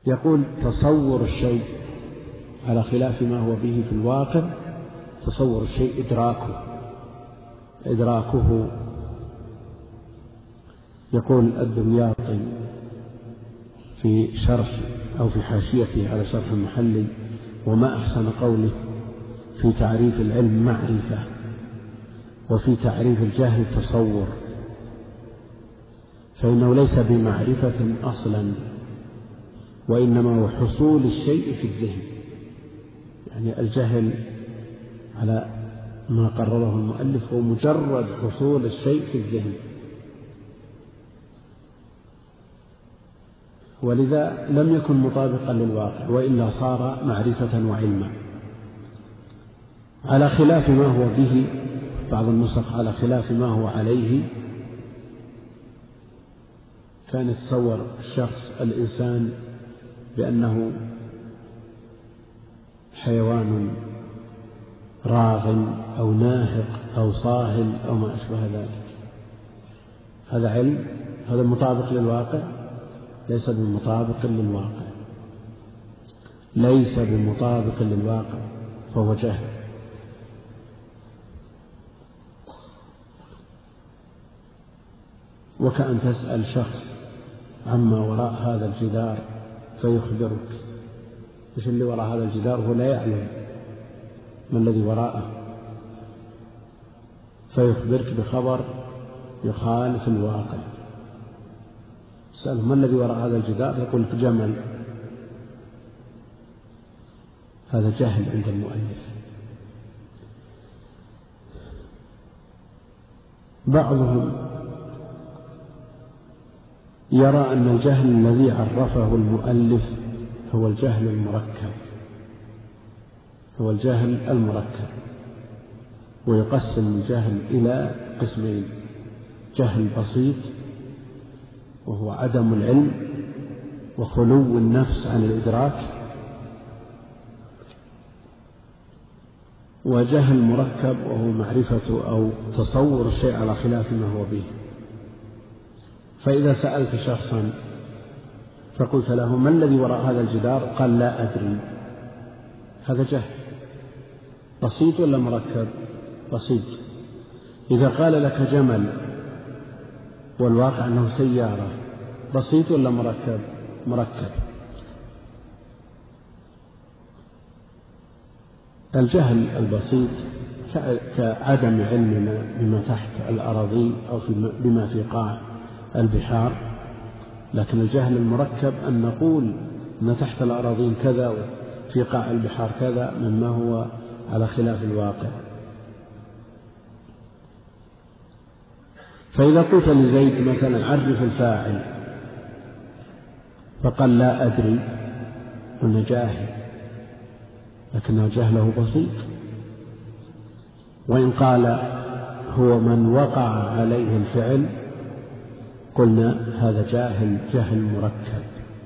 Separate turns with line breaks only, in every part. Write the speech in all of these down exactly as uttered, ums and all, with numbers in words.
يقول تصور الشيء على خلاف ما هو به في الواقع، تصور الشيء إدراكه إدراكه يقول الدمياطي في شرح أو في حاشيته على شرح المحلي: وما أحسن قوله في تعريف العلم معرفة، وفي تعريف الجهل تصور، فإنه ليس بمعرفة أصلا، وإنما هو حصول الشيء في الذهن. يعني الجهل على ما قرره المؤلف هو مجرد حصول الشيء في الذهن، ولذا لم يكن مطابقا للواقع، وإلا صار معرفة وعلما، على خلاف ما هو به. بعض النسخ على خلاف ما هو عليه، كان يتصور الشخص الإنسان بأنه حيوان راغ أو ناهق أو صاهل أو ما أشبه ذلك. هذا علم، هذا مطابق للواقع؟ ليس بمطابق للواقع، ليس بمطابق للواقع، فهو جهل. وكأن تسأل شخص عما وراء هذا الجدار فيخبرك إيش اللي وراء هذا الجدار، هو لا يعلم ما الذي وراءه، فيخبرك بخبر يخالف الواقع. تسأله ما الذي وراء هذا الجدار، يقول جمل. هذا جهل عند المؤلف. بعضهم يرى أن الجهل الذي عرفه المؤلف هو الجهل المركب، هو الجهل المركب، ويقسم الجهل إلى قسمين: جهل بسيط وهو عدم العلم وخلو النفس عن الإدراك، وجهل مركب وهو معرفة أو تصور الشيء على خلاف ما هو به. فإذا سألت شخصا فقلت له ما الذي وراء هذا الجدار، قال لا أدري، هذا جهل. بسيط ولا مركب؟ بسيط. إذا قال لك جمل والواقع أنه سيارة، بسيط ولا مركب؟ مركب. الجهل البسيط كعدم علمنا بما تحت الأراضين أو بما في قاع البحار، لكن الجهل المركب أن نقول ما تحت الأراضين كذا وفي قاع البحار كذا مما هو على خلاف الواقع. فإذا قلت لزيد مثلا عرف الفاعل فقال لا أدري، قلنا جاهل، لكن جهله بسيط. وإن قال هو من وقع عليه الفعل، قلنا هذا جاهل، جهل مركب.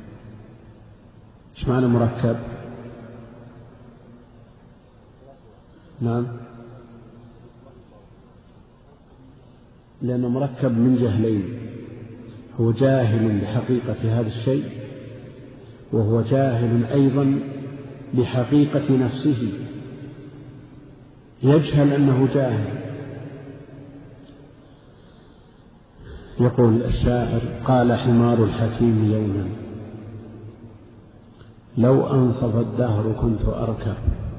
ايش معنى مركب؟ نعم، لأنه مركب من جهلين: هو جاهل بحقيقة هذا الشيء، وهو جاهل أيضا بحقيقة نفسه، يجهل أنه جاهل. يقول الشاعر: قال حمار الحكيم يوما لو أنصف الدهر كنت أركب.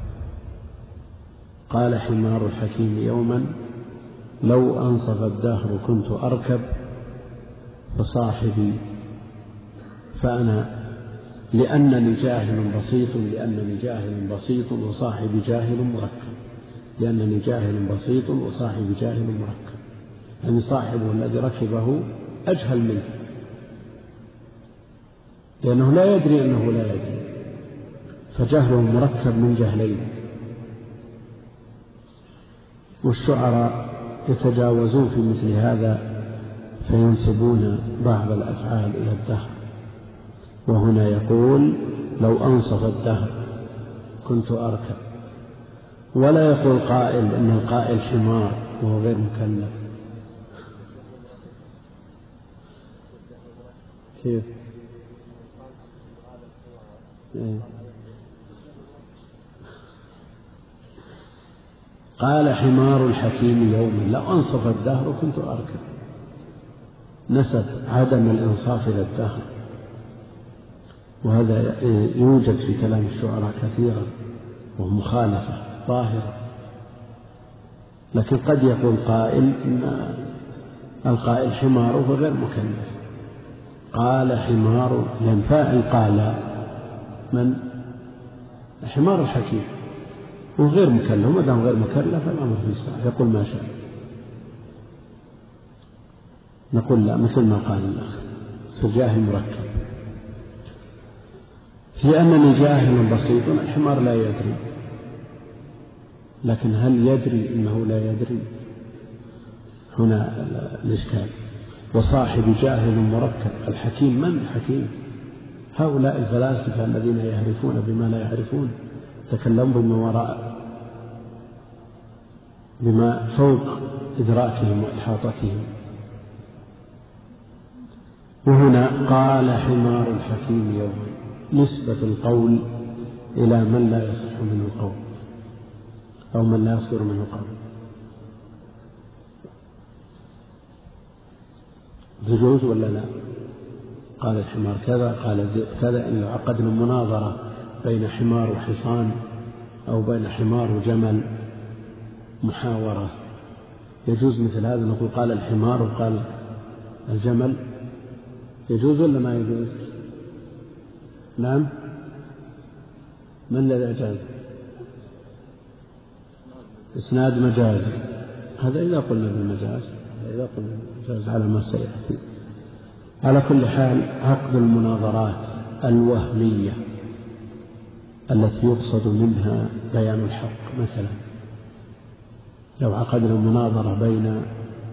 قال حمار الحكيم يوما لو أنصف الدهر كنت أركب، فصاحبي فأنا لأنني جاهل بسيط، لأنني جاهل بسيط وصاحبي جاهل مركب، لأنني جاهل بسيط وصاحبي جاهل مركب، يعني صاحبه الذي ركبه أجهل منه، لأنه لا يدري أنه لا يدري، فجهله مركب من جهلين. والشعراء يتجاوزون في مثل هذا فينسبون بعض الأفعال إلى الدهر، وهنا يقول لو أنصف الدهر كنت أركب، ولا يقول قائل إن القائل حمار وهو غير مكلف. كيف؟ قال حمار الحكيم يوما لو أنصف الدهر كنت أركب. نسب عدم الإنصاف إلى الدهر، وهذا يوجد في كلام الشعراء كثيرا ومخالفة ظاهرة. لكن قد يقول قائل إن القائل حماره غير مكلف. قال حمار لأن فاعل قال من؟ حمار الحكيم وغير مكلف، وما دام غير مكلف الأمر في الساعة يقول ما شاء. نقول لا، مثل ما قال الأخ سجاه مركب، لأنني جاهل بسيط. الحمار لا يدري، لكن هل يدري إنه لا يدري؟ هنا الإشكال. وصاحب جاهل مركب. الحكيم من الحكيم؟ هؤلاء الفلاسفة الذين يعرفون بما لا يعرفون، تكلموا بما وراء بما فوق إدراكهم وإحاطتهم. وهنا قال حمار الحكيم يوما، نسبة القول إلى من لا يصح منه القول أو من لا يصدر منه قول. يجوز ولا لا؟ قال الحمار كذا، قال كذا. إن لو عقدنا مناظرة بين حمار وحصان أو بين حمار وجمل، محاورة، يجوز مثل هذا؟ نقول قال الحمار وقال الجمل، يجوز ولا ما يجوز؟ نعم، من الذي أجاز؟ إسناد مجازي، هذا إذا قلنا بالمجاز، إذا قلنا بالمجاز على ما سيأتي. على كل حال، عقد المناظرات الوهمية التي يقصد منها بيان الحق، مثلا لو عقدنا مناظرة بين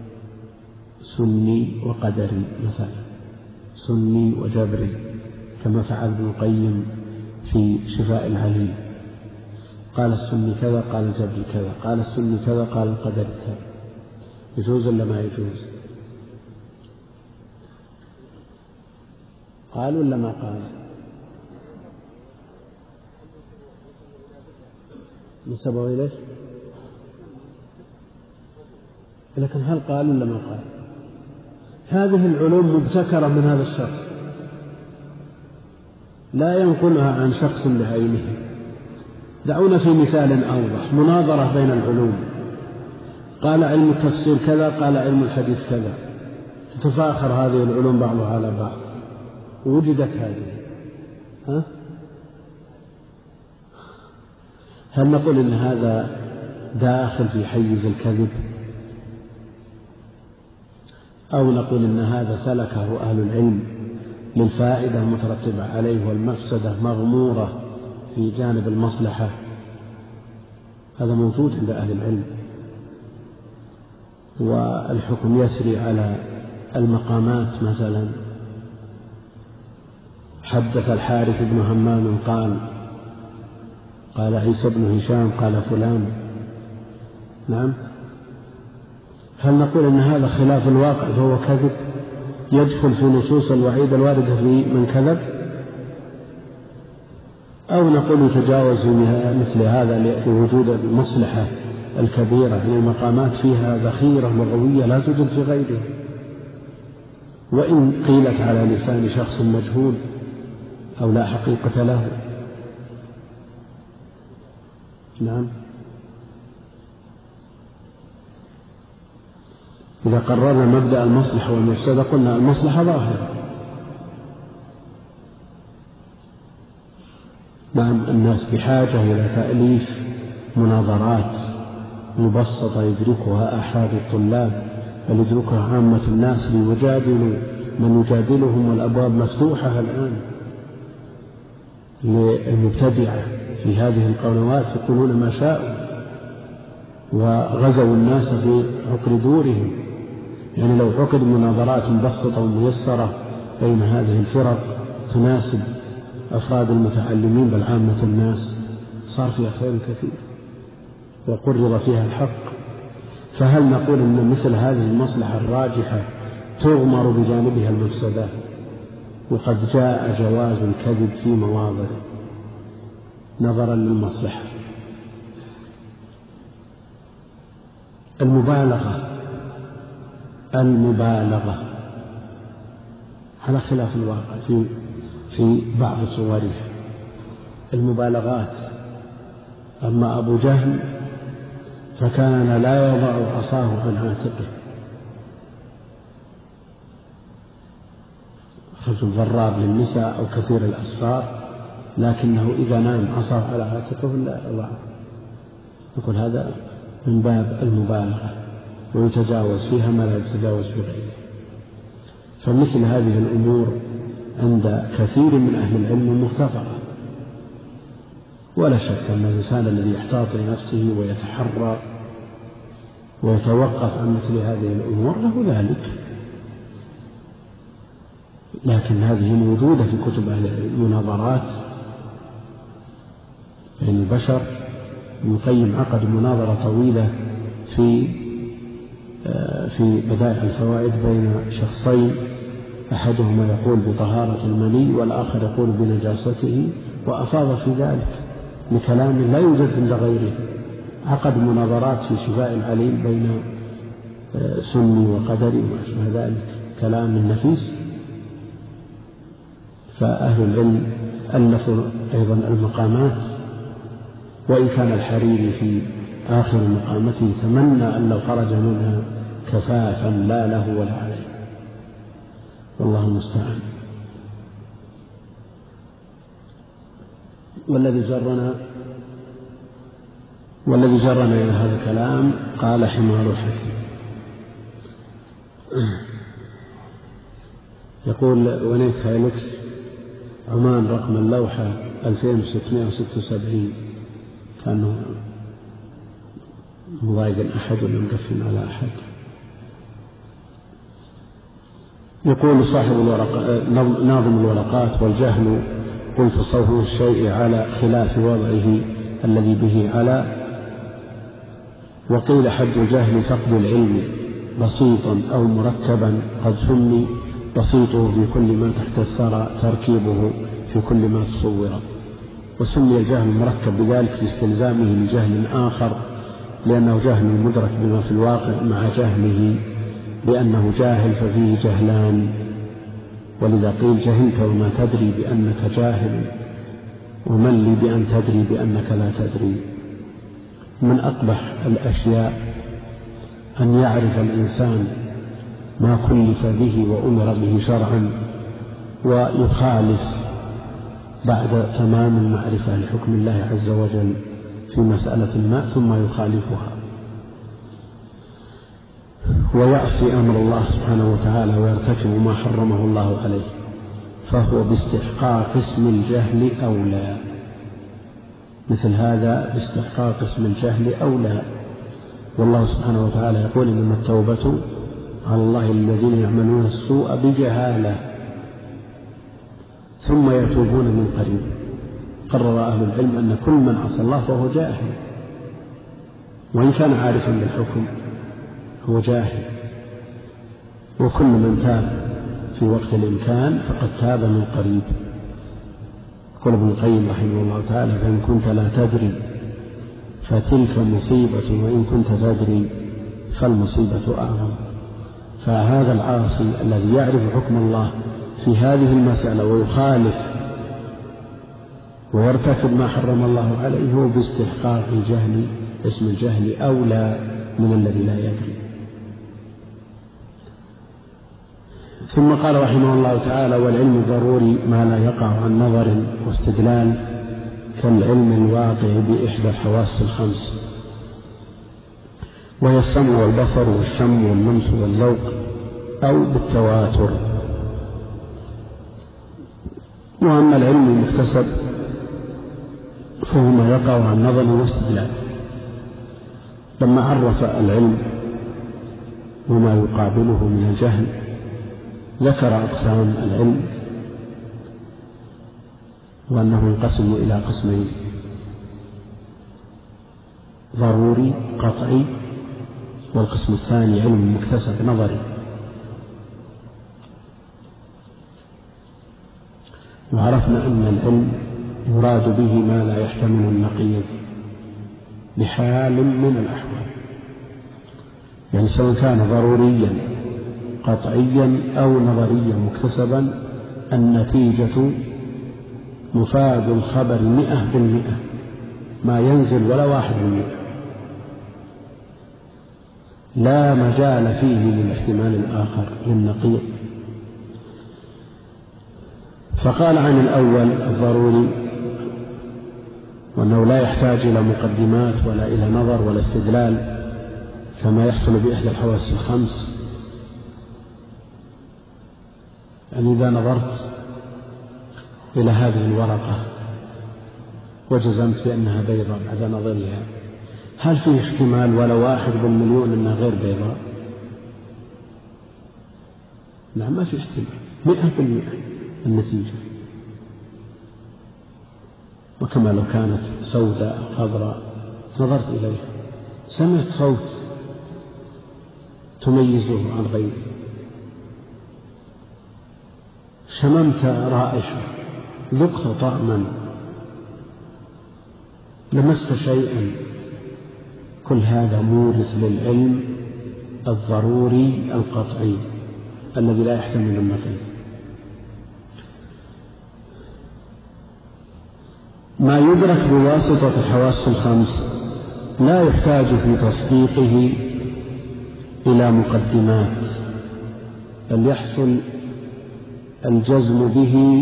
سني وقدري مثلا، سني وجبري، كما فعل ابن القيم في شفاء العليل، قال السني كذا قال الجبري كذا، قال السني كذا قال القدري كذا، يجوز ولا ما يجوز؟ قال ولا ما قال؟ نسبه إليه، لكن هل قال ولا ما قال؟ هذه العلوم مبتكرة من هذا الشخص، لا ينقلها عن شخص بعينه. دعونا في مثال أوضح. مناظرة بين العلوم، قال علم التفسير كذا قال علم الحديث كذا، تتفاخر هذه العلوم بعضها على بعض، وجدت هذه، ها؟ هل نقول إن هذا داخل في حيز الكذب، أو نقول إن هذا سلكه أهل العلم للفائدة المترتبة عليه والمفسدة مغمورة في جانب المصلحة؟ هذا موجود عند أهل العلم، والحكم يسري على المقامات. مثلا حدث الحارث بن همام قال قال عيسى بن هشام قال فلان، نعم، هل نقول إن هذا خلاف الواقع فهو كذب يدخل في نصوص الوعيد الواردة في من كذب، أو نقول يتجاوز مثل هذا لوجود المصلحة الكبيرة؟ يعني المقامات فيها ذخيرة لغوية لا توجد في غيره، وإن قيلت على لسان شخص مجهول أو لا حقيقة له. نعم، إذا قررنا مبدأ المصلحة والمفسدة قلنا المصلحة ظاهرة. نعم، الناس بحاجة إلى تأليف مناظرات مبسطة يدركها أحد الطلاب بل يدركها عامة الناس ليجادلوا من يجادلهم، والأبواب مفتوحة الآن للمبتدعة في هذه القنوات يقولون ما شاءوا وغزوا الناس في عقر دورهم. يعني لو عقد مناظرات مبسطة وميسرة بين هذه الفرق تناسب أفراد المتعلمين بل عامة الناس صار فيها خير كثير وقرر فيها الحق. فهل نقول أن مثل هذه المصلحة الراجحة تغمر بجانبها المفسدة؟ وقد جاء جواز الكذب في مواضع نظرا للمصلحة. المبالغة المبالغة على خلاف الواقع في في بعض صوره المبالغات. أما أبو جهل فكان لا يضع عصاه عن عاتقه، رجل ضراب للنساء أو كثير الأسفار، لكنه إذا نام عصاه على عاتقه لا يضعه. يقول هذا من باب المبالغة، ويتجاوز فيها ما لا يتجاوز في غيره. فمثل هذه الأمور عند كثير من أهل العلم مغتفرة، ولا شك أن الإنسان الذي يحتاط لنفسه ويتحرى ويتوقف عن مثل هذه الأمور له ذلك، لكن هذه موجودة في كتب أهل العلم، مناظرات بين البشر. ابن القيم عقد مناظرة طويلة في في بدائع الفوائد بين شخصين، أحدهما يقول بطهارة المني والآخر يقول بنجاسته، وأفاض في ذلك بكلام لا يوجد عند غيره. عقد مناظرات في شفاء العليل بين سني وقدري وما أشبه ذلك، كلام نفيس. فأهل العلم ألفوا أيضا المقامات، وإن كان الحريري في آخر مقامته تمنى أن لو خرج منها كفافا لا له ولا عليه، والله المستعان. والذي جرنا والذي جرنا إلى هذا الكلام قال حمار الحكيم. يقول ونيت هايلوكس عمان رقم اللوحة ألفين وستمائة وستة وسبعين، كانه مضايق أحد ولا مقفل على أحد. يقول صاحب الورق ناظم الورقات: والجهل قلت صوره الشيء على خلاف وضعه الذي به على، وقيل حد الجهل فقد العلم بسيطا أو مركبا قد سمي، بسيطه في كل ما تحت الثرى تركيبه في كل ما تصور. وسمي الجهل المركب بذلك لاستلزامه لجهل آخر، لأنه جهل مدرك بما في الواقع مع جهله بأنه جاهل ففيه جهلان. ولذا قيل جهلت وما تدري بأنك جاهل، ومن لي بأن تدري بأنك لا تدري. من أقبح الأشياء أن يعرف الإنسان ما كلف به وأمر به شرعا ويخالف بعد تمام المعرفة لحكم الله عز وجل في مسألة ما ثم يخالفها ويعصي أمر الله سبحانه وتعالى ويرتكب ما حرمه الله عليه، فهو باستحقاق اسم الجهل أولى. مثل هذا باستحقاق اسم الجهل أولى. والله سبحانه وتعالى يقول: إنما التوبة على الله الذين يعملون السوء بجهالة ثم يتوبون من قريب. قرر أهل العلم أن كل من عصى الله فهو جاهل، وإن كان عارفا بالحكم هو جاهل. وكل من تاب في وقت الإمكان فقد تاب من قريب. يقول ابن القيم رحمه الله تعالى: فإن كنت لا تدري فتلك مصيبة، وإن كنت تدري فالمصيبة أعظم. فهذا العاصي الذي يعرف حكم الله في هذه المسألة ويخالف ويرتكب ما حرم الله عليه هو باستحقاق الجهل اسم الجهل أولى من الذي لا يدري. ثم قال رحمه الله تعالى: والعلم الضروري ما لا يقع عن نظر واستدلال كالعلم الواقع بإحدى الحواس الخمس، وهي السمع والبصر والشم واللمس والذوق، أو بالتواتر. وأما العلم المكتسب فهو ما يقع عن نظر واستدلال. لما عرف العلم وما يقابله من الجهل ذكر أقسام العلم وأنه ينقسم إلى قسمين: ضروري قطعي، والقسم الثاني علم مكتسب نظري. وعرفنا أن العلم يراد به ما لا يحتمل النقيض بحال من الأحوال، يعني سواء كان ضروريا قطعيا أو نظريا مكتسبا، النتيجة مفاد الخبر مئة بالمئة، ما ينزل ولا واحد بالمئة، لا مجال فيه للاحتمال الآخر للنقيض. فقال عن الأول الضروري وأنه لا يحتاج إلى مقدمات ولا إلى نظر ولا استدلال كما يحصل بإحدى الحواس الخمس. يعني إذا نظرت إلى هذه الورقة وجزمت بأنها بيضاء بعد نظرها، هل فيه احتمال ولا واحد بالمليون أنها غير بيضاء؟ لا، ما في احتمال، مئة بالمئة النتيجة. وكما لو كانت سوداء خضراء نظرت إليها، سمعت صوت تميزه عن غيره، شممت رائحة، ذقت طعما، لمست شيئا، كل هذا مورث للعلم الضروري القطعي الذي لا يحتمل النقيض. ما يدرك بواسطة الحواس الخمس لا يحتاج في تصديقه إلى مقدمات، بل يحصل الجزم به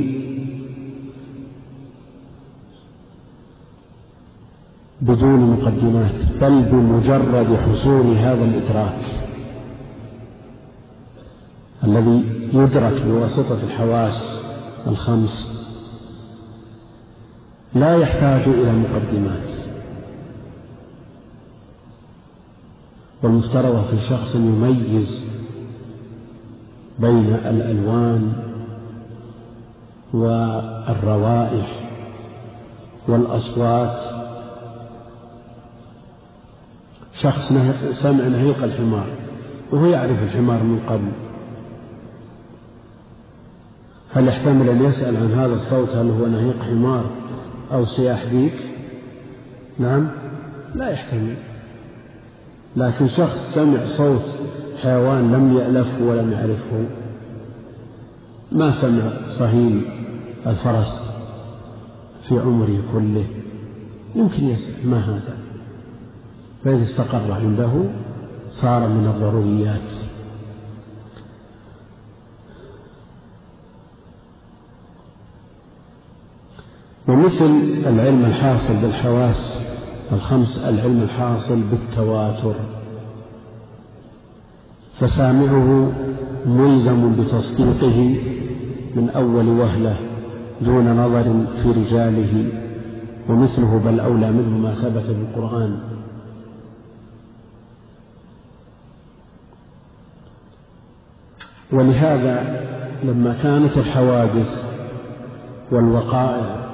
بدون مقدمات، بل بمجرد حصول هذا الإدراك الذي يدرك بواسطة الحواس الخمس لا يحتاج إلى مقدمات. والمفترض في شخص يميز بين الألوان والروائح والأصوات. شخص سمع نهيق الحمار وهو يعرف الحمار من قبل، هل يحتمل أن يسأل عن هذا الصوت هل هو نهيق حمار أو صياح ديك؟ نعم، لا يحتمل. لكن شخص سمع صوت حيوان لم يألفه ولم يعرفه، ما سمع صهيل الفرس في عمره كله، يمكن يسأل ما هذا، فإذا استقر عنده صار من الضروريات. ومثل العلم الحاصل بالحواس الخمس العلم الحاصل بالتواتر، فسامعه ملزم بتصديقه من أول وهلة دون نظر في رجاله، ومثله بل أولى منه ما ثبت بالقرآن. ولهذا لما كانت الحوادث والوقائع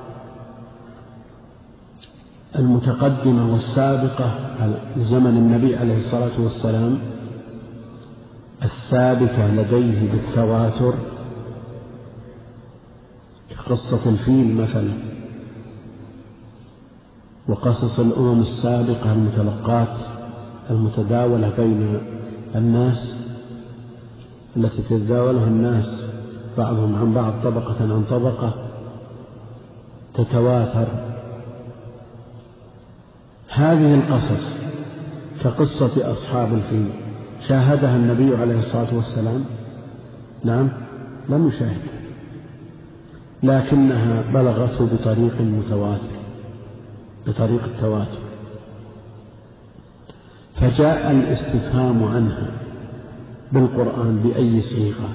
المتقدمة والسابقة على زمن النبي عليه الصلاة والسلام الثابتة لديه بالتواتر كقصة الفيل مثلا، وقصص الأمم السابقة المتلقاة المتداولة بين الناس التي تتداولها الناس بعضهم عن بعض طبقة عن طبقة تتواتر، هذه القصص كقصة أصحاب الفيل شاهدها النبي عليه الصلاة والسلام؟ نعم، لم يشاهدها، لكنها بلغته بطريق متواتر، بطريق التواتر، فجاء الاستفهام عنها بالقرآن بأي صيغة؟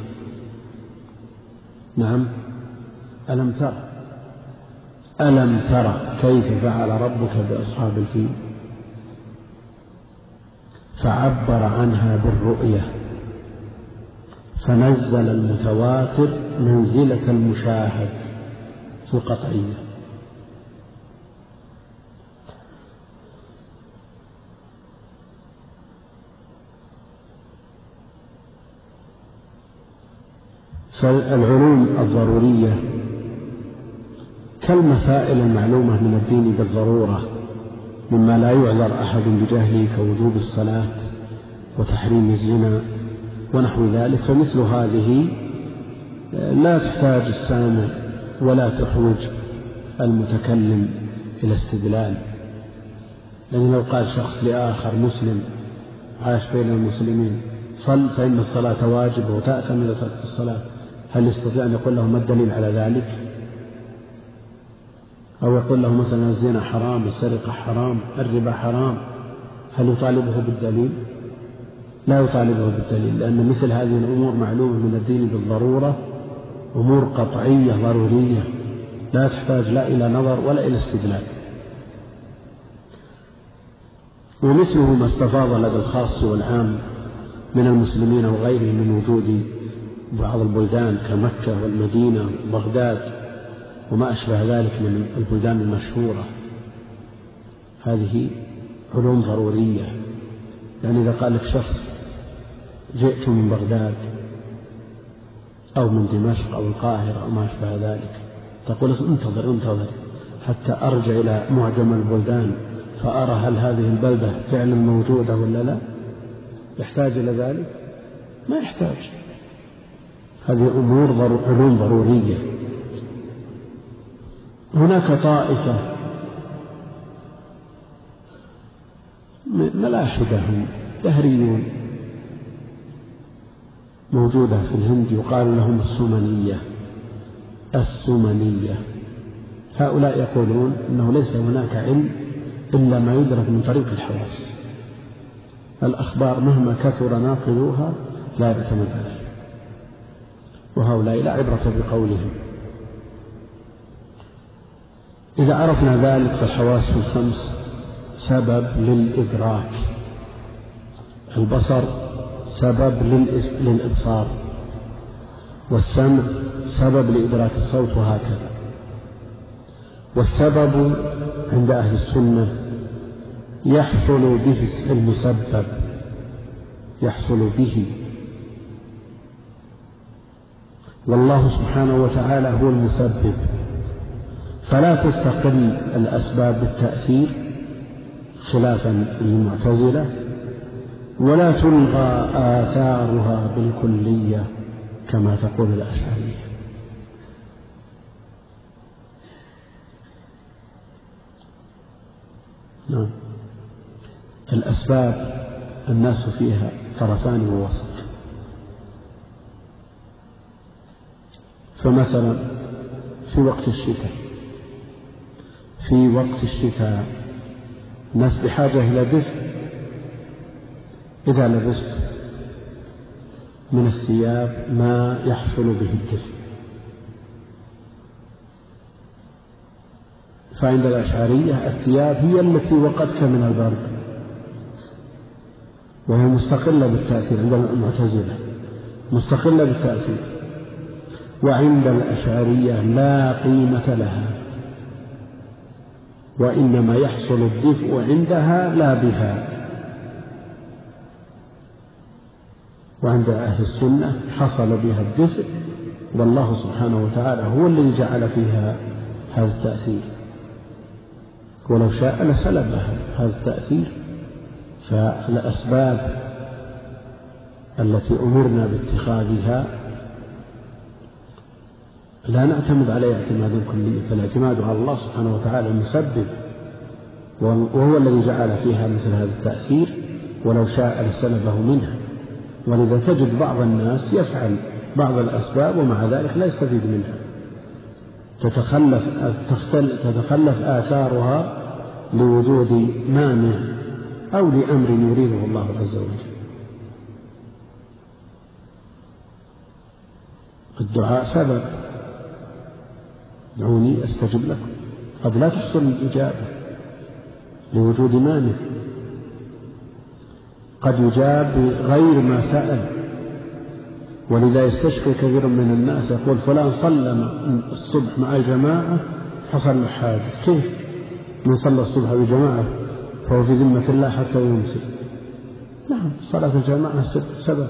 نعم، ألم ترى ألم ترى كيف فعل ربك بأصحاب الفيل؟ فعبر عنها بالرؤية، فنزل المتواتر منزلة المشاهد في القطعية. فالعلوم الضرورية كالمسائل المعلومة من الدين بالضرورة مما لا يعذر أحد بجهله كوجوب الصلاة وتحريم الزنا ونحو ذلك، فمثل هذه لا تحتاج السامع ولا تحوج المتكلم إلى استدلال. لأن لو قال شخص لآخر مسلم عاش بين المسلمين صل فإن الصلاة واجبة وتأثم إذا تركت الصلاة، هل يستطيع أن يقول له ما الدليل على ذلك؟ أو يقول له مثلا الزنا حرام، السرقة حرام، الربا حرام، هل يطالبه بالدليل؟ لا يطالبه بالدليل، لأن مثل هذه الأمور معلومة من الدين بالضرورة، أمور قطعية ضرورية لا تحتاج لا إلى نظر ولا إلى استدلال. ومثله ما استفاض لدى الخاص والعام من المسلمين وغيرهم من وجود بعض البلدان كمكة والمدينة وبغداد وما أشبه ذلك من البلدان المشهورة، هذه علوم ضرورية. يعني إذا قال لك شخص جئت من بغداد أو من دمشق أو القاهرة أو ما أشبه ذلك، تقول انتظر انتظر حتى أرجع إلى معجم البلدان فأرى هل هذه البلدة فعلا موجودة ولا لا. يحتاج إلى ذلك؟ ما يحتاج. هذه أمور ضرو... علوم ضرورية. هناك طائفة ملاحدة دهريون موجودة في الهند يقال لهم السمنية السمنية هؤلاء يقولون أنه ليس هناك علم إلا ما يدرك من طريق الحواس، الأخبار مهما كثر ناقلوها لا يعتمد عليه، وهؤلاء لا عبرة بقولهم. إذا عرفنا ذلك فالحواس الخمس سبب للإدراك، البصر سبب للإبصار، والسمع سبب لإدراك الصوت، وهكذا. والسبب عند أهل السنة يحصل به المسبب، يحصل به، والله سبحانه وتعالى هو المسبب، فلا تستقل الأسباب بالتأثير خلافا للمعتزلة، ولا تلغى آثارها بالكلية كما تقول الأشعرية. نعم. الأسباب الناس فيها طرفان ووسط، فمثلا في وقت الشتاء في وقت الشتاء الناس بحاجة إلى دفء، إذا لبست من الثياب ما يحصل به الدفء، فعند الأشعرية الثياب هي التي وقتك من البرد، وهي مستقلة بالتأثير. عند المعتزلة مستقلة بالتأثير، وعند الأشعرية لا قيمة لها، وإنما يحصل الدفء عندها لا بها. وعند أهل السنة حصل بها الدفء، والله سبحانه وتعالى هو الذي جعل فيها هذا التأثير، ولو شاء لسلبها هذا التأثير. فالأسباب التي أمرنا باتخاذها لا نعتمد عليها اعتمادا كليا، فالاعتماد على الله سبحانه وتعالى المسبب، وهو الذي جعل فيها مثل هذا التأثير، ولو شاء لسلبه منها. ولذا تجد بعض الناس يفعل بعض الأسباب ومع ذلك لا يستفيد منها، تتخلف, تتخلف آثارها لوجود مانع أو لأمر يريده الله عز وجل. الدعاء سبب، ادعوني أستجب لكم، قد لا تحصل الإجابة لوجود مانع، قد يجاب بغير ما سأل. ولذا يستشكي كثير من الناس يقول فلان صلى الصبح مع الجماعة حصل له حادث، كيف من صلى الصبح بجماعة فهو في ذمة الله حتى يمسي؟ نعم، صلاة الجماعة سبب،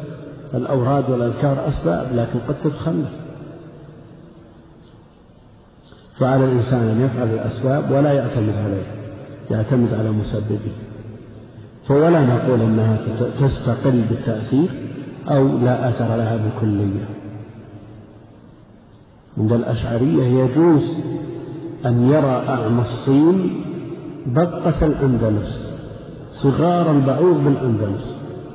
الأوراد والأذكار أسباب، لكن قد تتخلف. فعلى الإنسان أن يفعل الأسباب ولا يعتمد عليه، يعتمد على مسببه. فولا نقول أنها تستقل بالتأثير أو لا أثر لها بكلية. عند الأشعرية يجوز أن يرى أعمى الصين بقة الأندلس، صغار البعوض بالأندلس،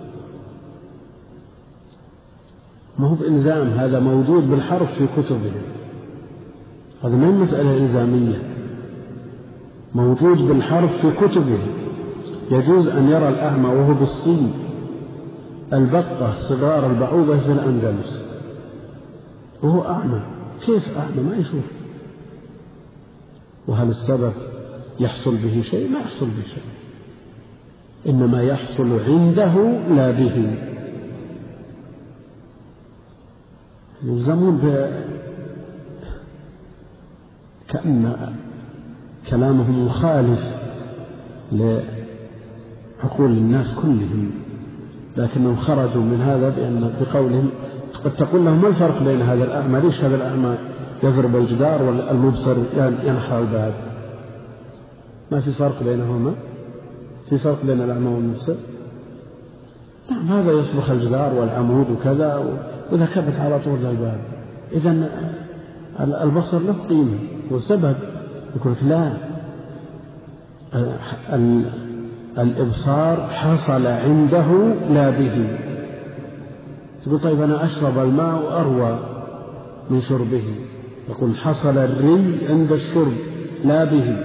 ما هو بإلزام، هذا موجود بالحرف في كتبهم، هذا ما هي مسألة إلزامية، موجود بالحرف في كتبهم. يجوز أن يرى الأعمى وهو بالصين البقة صغار البعوضة في الأندلس وهو أعمى. كيف أعمى ما يشوف؟ وهل السبب يحصل به شيء؟ ما يحصل به شيء، إنما يحصل عنده لا به. يلزمون ب... كأن كلامهم مخالف لعقول الناس كلهم، لكنهم خرجوا من هذا بأن بقولهم قد تقول لهم ما الفرق بين هذا الأعمى؟ ليش هذا الأعمى يضرب الجدار والمبصر ينحى الباب؟ ما في فرق بينهما؟ في فرق بين الأعمى والمبصر؟ نعم، هذا يصبح الجدار والعمود وكذا وإذا كبت على طول للباب. إذن البصر له قيمة وسبب. يقول لك لا، الإبصار حصل عنده لا به. تقول طيب أنا أشرب الماء وأروى من شربه، يقول حصل الري عند الشرب لا به.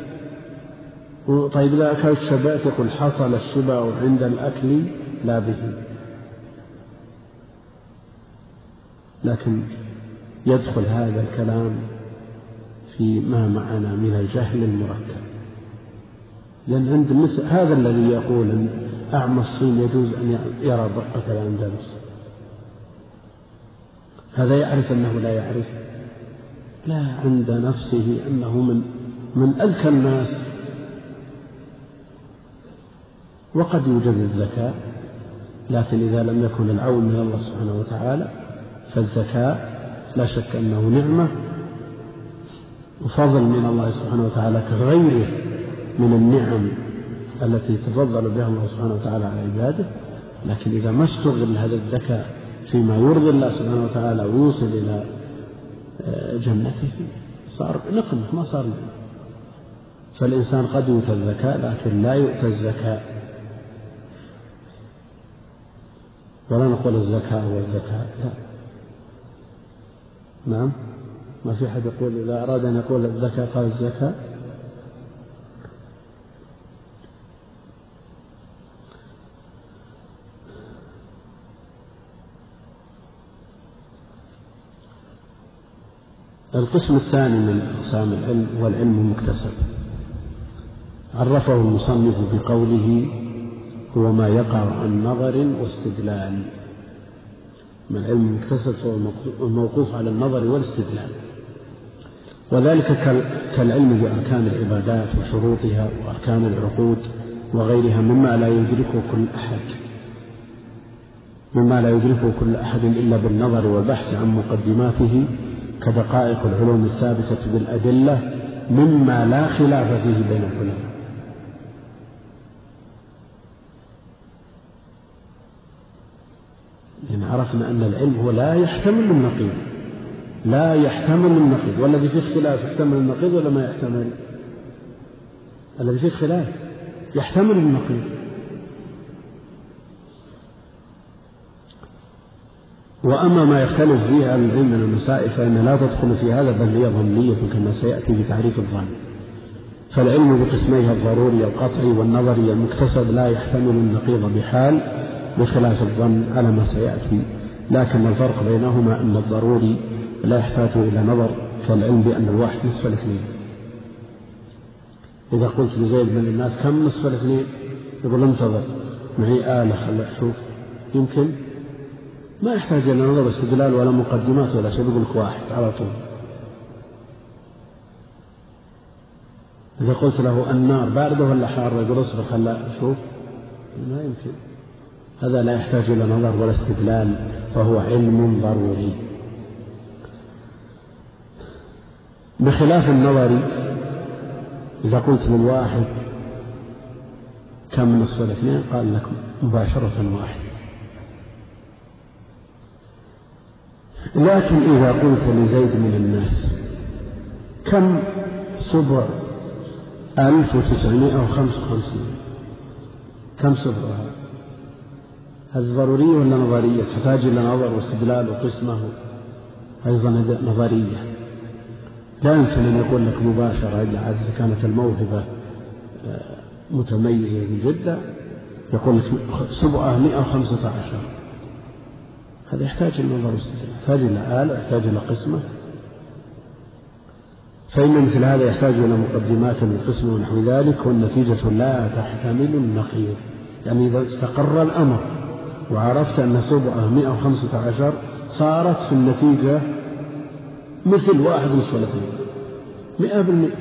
طيب إذا أكلت شبعت، يقول حصل الشبع عند الأكل لا به. لكن يدخل هذا الكلام في ما معنا من الجهل المركب، لأن عند مثل هذا الذي يقول أن أعمى الصين يجوز أن يرى بقة الأندلس، هذا يعرف أنه لا يعرف، لا، عند نفسه أنه من من أذكى الناس. وقد يوجد الذكاء، لكن إذا لم يكن العون من الله سبحانه وتعالى فالذكاء لا شك أنه نعمة وفضل من الله سبحانه وتعالى كغيره من النعم التي تفضل بها الله سبحانه وتعالى على عباده. لكن إذا ما استغل هذا الذكاء فيما يرضي الله سبحانه وتعالى ويوصل إلى جنته صار نقمة، ما صار نعمة. فالإنسان قد يؤتى الذكاء لكن لا يؤتى الزكاء. ولا نقول الزكاة هو الذكاء، لا. نعم، ما في حد يقول إذا أراد أن يقول الذكاء قال الزكاة. القسم الثاني من أقسام العلم هو العلم المكتسب. عرفه المصنف بقوله هو ما يقع عن نظر واستدلال. من العلم المكتسب فهو الموقوف على النظر والاستدلال، وذلك كالعلم بأركان العبادات وشروطها وأركان العقود وغيرها مما لا يدركه كل أحد مما لا يدركه كل أحد إلا بالنظر والبحث عن مقدماته، كدقائق العلوم الثابتة بالأدلة مما لا خلاف فيه بين العلماء. لأن عرفنا أن العلم هو لا يحتمل النقيض، لا يحتمل النقيض. والذي فيه اختلاف يحتمل النقيض ولا ما يحتمل؟ الذي فيه اختلاف يحتمل النقيض. وأما ما يختلف فيه أهل العلم من المسائل فإن لا تدخل في هذا، بل هي ظنية كما سيأتي بتعريف الظن. فالعلم بقسميها الضروري القطعي والنظري المكتسب لا يحتمل النقيض بحال، بخلاف الظن على ما سيأتي. لكن الفرق بينهما أن الضروري لا يحتاج إلى نظر، كالعلم بأن الواحد نصف الاثنين. إذا قلت لزيد من الناس كم نصف الاثنين، يقول انتظر معي آلة خلي أشوف، يمكن ما يحتاج إلى نظر استدلال ولا مقدمات ولا شيء، يقول لك واحد على طول. إذا قلت له النار باردة ولا حارة، يقول اصبر خلي أشوف، ما يمكن. هذا لا يحتاج إلى نظر ولا استدلال، فهو علم ضروري. بخلاف النظري إذا قلت للواحد كم نصف الاثنين قال لك مباشرة واحد. لكن إذا قلت لزيد من الناس كم سبع ألف وتسعمائة وخمسة وخمسين، كم سبعها؟ هذا ضرورية ولا نظرية؟ تحتاج إلى نظر واستدلال وقسمه، أيضا نظرية. لا يمكن أن يقول لك مباشرة إلا إذا كانت الموهبة متميزة جدا، يقول لك سبعة مئة وخمسة عشر، هذا يحتاج إلى نظر واستدلال، يحتاج إلى آلة، يحتاج إلى قسمة. فإن مثل هذا يحتاج إلى مقدمات وقسمة ونحو ذلك، والنتيجة لا تحتمل النقيض. يعني إذا استقر الأمر وعرفت أن سبعة مئة وخمسة عشر صارت في النتيجة مثل واحد نصف الاثنين مئة بالمئة.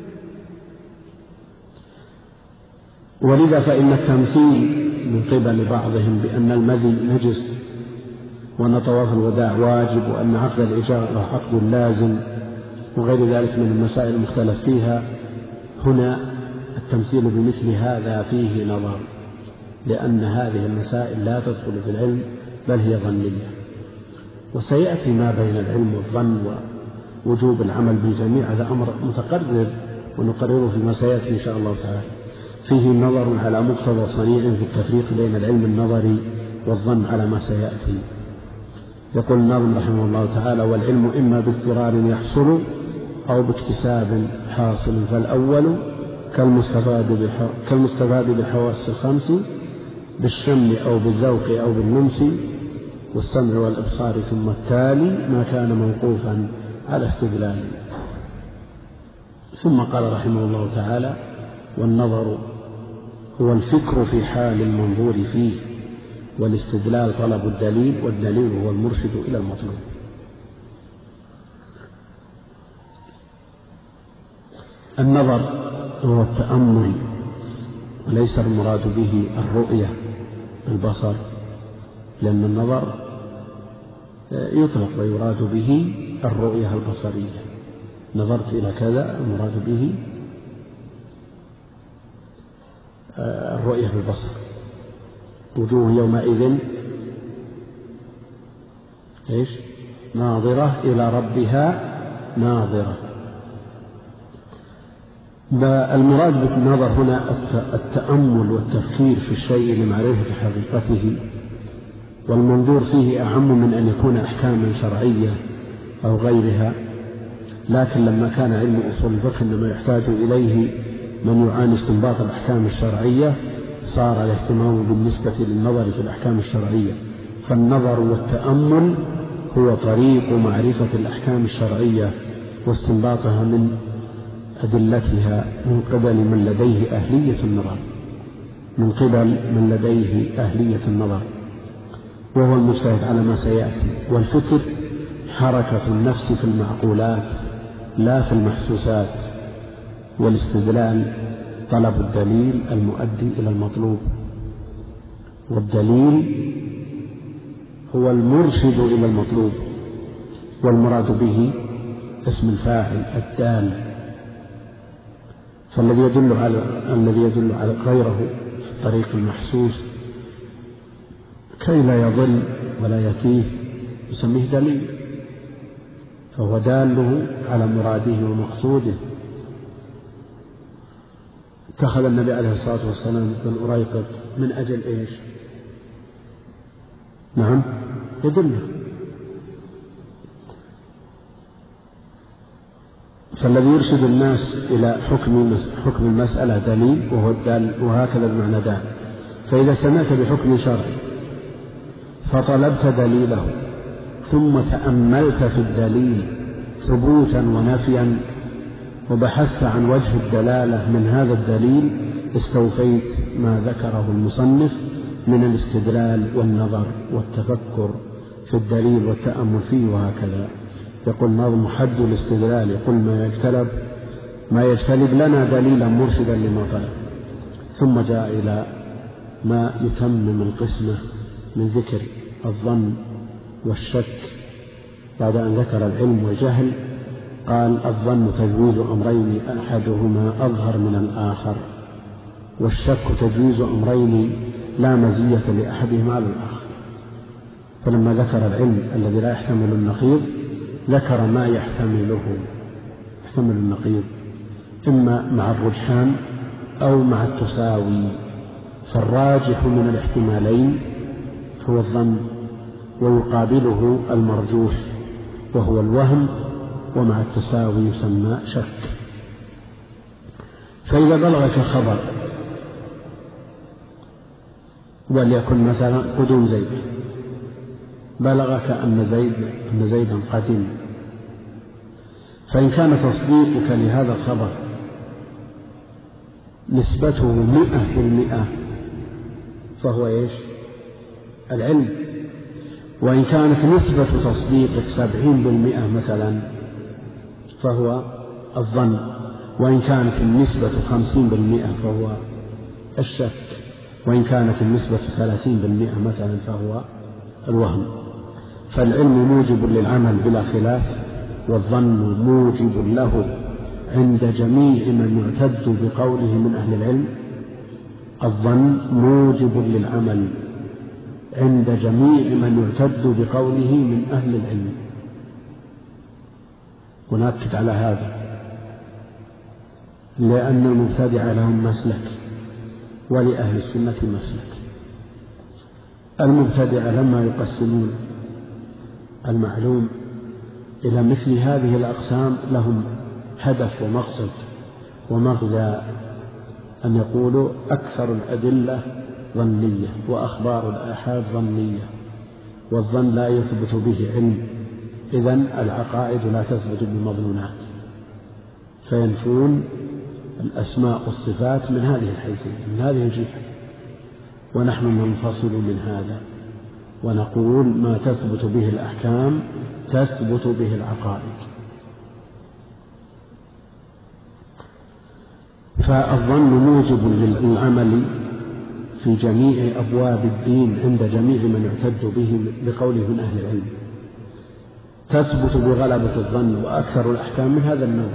ولذا فإن التمثيل من قبل بعضهم بأن المذي نجس وأن طواف الوداع واجب وأن عقد الإجارة عقد لازم وغير ذلك من المسائل المختلف فيها، هنا التمثيل بمثل هذا فيه نظر، لأن هذه المسائل لا تدخل في العلم بل هي ظنية. وسيأتي ما بين العلم والظن ووجوب العمل بالجميع، هذا أمر متقرر ونقرره فيما سيأتي إن شاء الله تعالى. فيه نظر على مقتضى صنيع في التفريق بين العلم النظري والظن على ما سيأتي. يقول الناظم رحمه الله تعالى: والعلم إما باضطرار يحصل أو باكتساب حاصل، فالأول كالمستفاد بالحواس الخمس بالشم أو بالذوق أو باللمس والسمع والإبصار، ثم التالي ما كان موقوفا على استدلال. ثم قال رحمه الله تعالى: والنظر هو الفكر في حال المنظور فيه، والاستدلال طلب الدليل، والدليل هو المرشد إلى المطلوب. النظر هو التأمل، وليس المراد به الرؤية البصر، لأن النظر يطلق ويراد به الرؤية البصرية. نظرت إلى كذا المراد به الرؤية بالبصر. وجوه يومئذ إيش؟ ناظرة إلى ربها ناظرة. المراد بالنظر هنا التأمل والتفكير في الشيء لمعرفة حقيقته، والمنظور فيه أعم من أن يكون أحكاما شرعية أو غيرها. لكن لما كان علم أصول الفقه إنما يحتاج إليه من يعاني استنباط الأحكام الشرعية، صار الاهتمام بالنسبة للنظر في الأحكام الشرعية. فالنظر والتأمل هو طريق معرفة الأحكام الشرعية واستنباطها من أدلتها من قبل من لديه أهلية النظر من قبل من لديه أهلية النظر وهو المجتهد على ما سيأتي. والفكر حركة النفس في المعقولات لا في المحسوسات، والاستدلال طلب الدليل المؤدي إلى المطلوب، والدليل هو المرشد إلى المطلوب، والمراد به اسم الفاعل الدال. فالذي يدل على الذي يدل على غيره في الطريق المحسوس كي لا يضل ولا يتيه يسميه دليل، فهو داله على مراده ومقصوده. اتخذ النبي عليه الصلاة والسلام بن أريقط من أجل إيش؟ نعم، يدله. فالذي يرشد الناس إلى حكم حكم المسألة دليل، وهو الدال، وهكذا المعنى دال. فإذا سمعت بحكم شرعي فطلبت دليله ثم تأملت في الدليل ثبوتا ونفيا وبحثت عن وجه الدلالة من هذا الدليل، استوفيت ما ذكره المصنف من الاستدلال والنظر والتفكر في الدليل والتأمل فيه. وهكذا يقول ناظم: حد الاستدلال يقول ما يجتلب ما يجتلب لنا دليلا مرشدا لما طلب. ثم جاء إلى ما يتمم القسمة من ذكر الظن والشك بعد أن ذكر العلم والجهل، قال الظن تجويز أمرين أحدهما أظهر من الآخر، والشك تجويز أمرين لا مزية لأحدهما على الآخر. فلما ذكر العلم الذي لا يحتمل النقيض ذكر ما يحتمله يحتمل النقيض إما مع الرجحان أو مع التساوي. فالراجح من الاحتمالين هو الظن، ويقابله المرجوح وهو الوهم، ومع التساوي يسمى شك. فإذا بلغك خبر وليكن مثلا قدوم زيد، بلغك أن زيد أن زيدا قتل، فإن كان تصديقك لهذا الخبر نسبته مئة في المئة فهو إيش؟ العلم. وإن كانت نسبة تصديقك سبعين بالمئة مثلا فهو الظن، وإن كانت النسبة خمسين بالمئة فهو الشك، وإن كانت النسبة ثلاثين بالمئة مثلا فهو الوهم. فالعلم موجب للعمل بلا خلاف، والظن موجب له عند جميع من يعتد بقوله من أهل العلم. الظن موجب للعمل عند جميع من يعتد بقوله من أهل العلم. ونأكد على هذا لأن المبتدع لهم مسلك ولأهل السنة مسلك. المبتدع لما يقسمون المعلوم إلى مثل هذه الأقسام لهم هدف ومقصد ومغزى، أن يقولوا أكثر الأدلة ظنية وأخبار الآحاد ظنية، والظن لا يثبت به علم، إذن العقائد لا تثبت بمظنونات، فينفون الأسماء والصفات من هذه الحيثية من هذه الجهة. ونحن ننفصل من هذا ونقول ما تثبت به الأحكام تثبت به العقائد. فالظن موجب للعمل في جميع أبواب الدين عند جميع من يعتد به بقوله من أهل العلم، تثبت بغلبة الظن، وأكثر الأحكام من هذا النوع،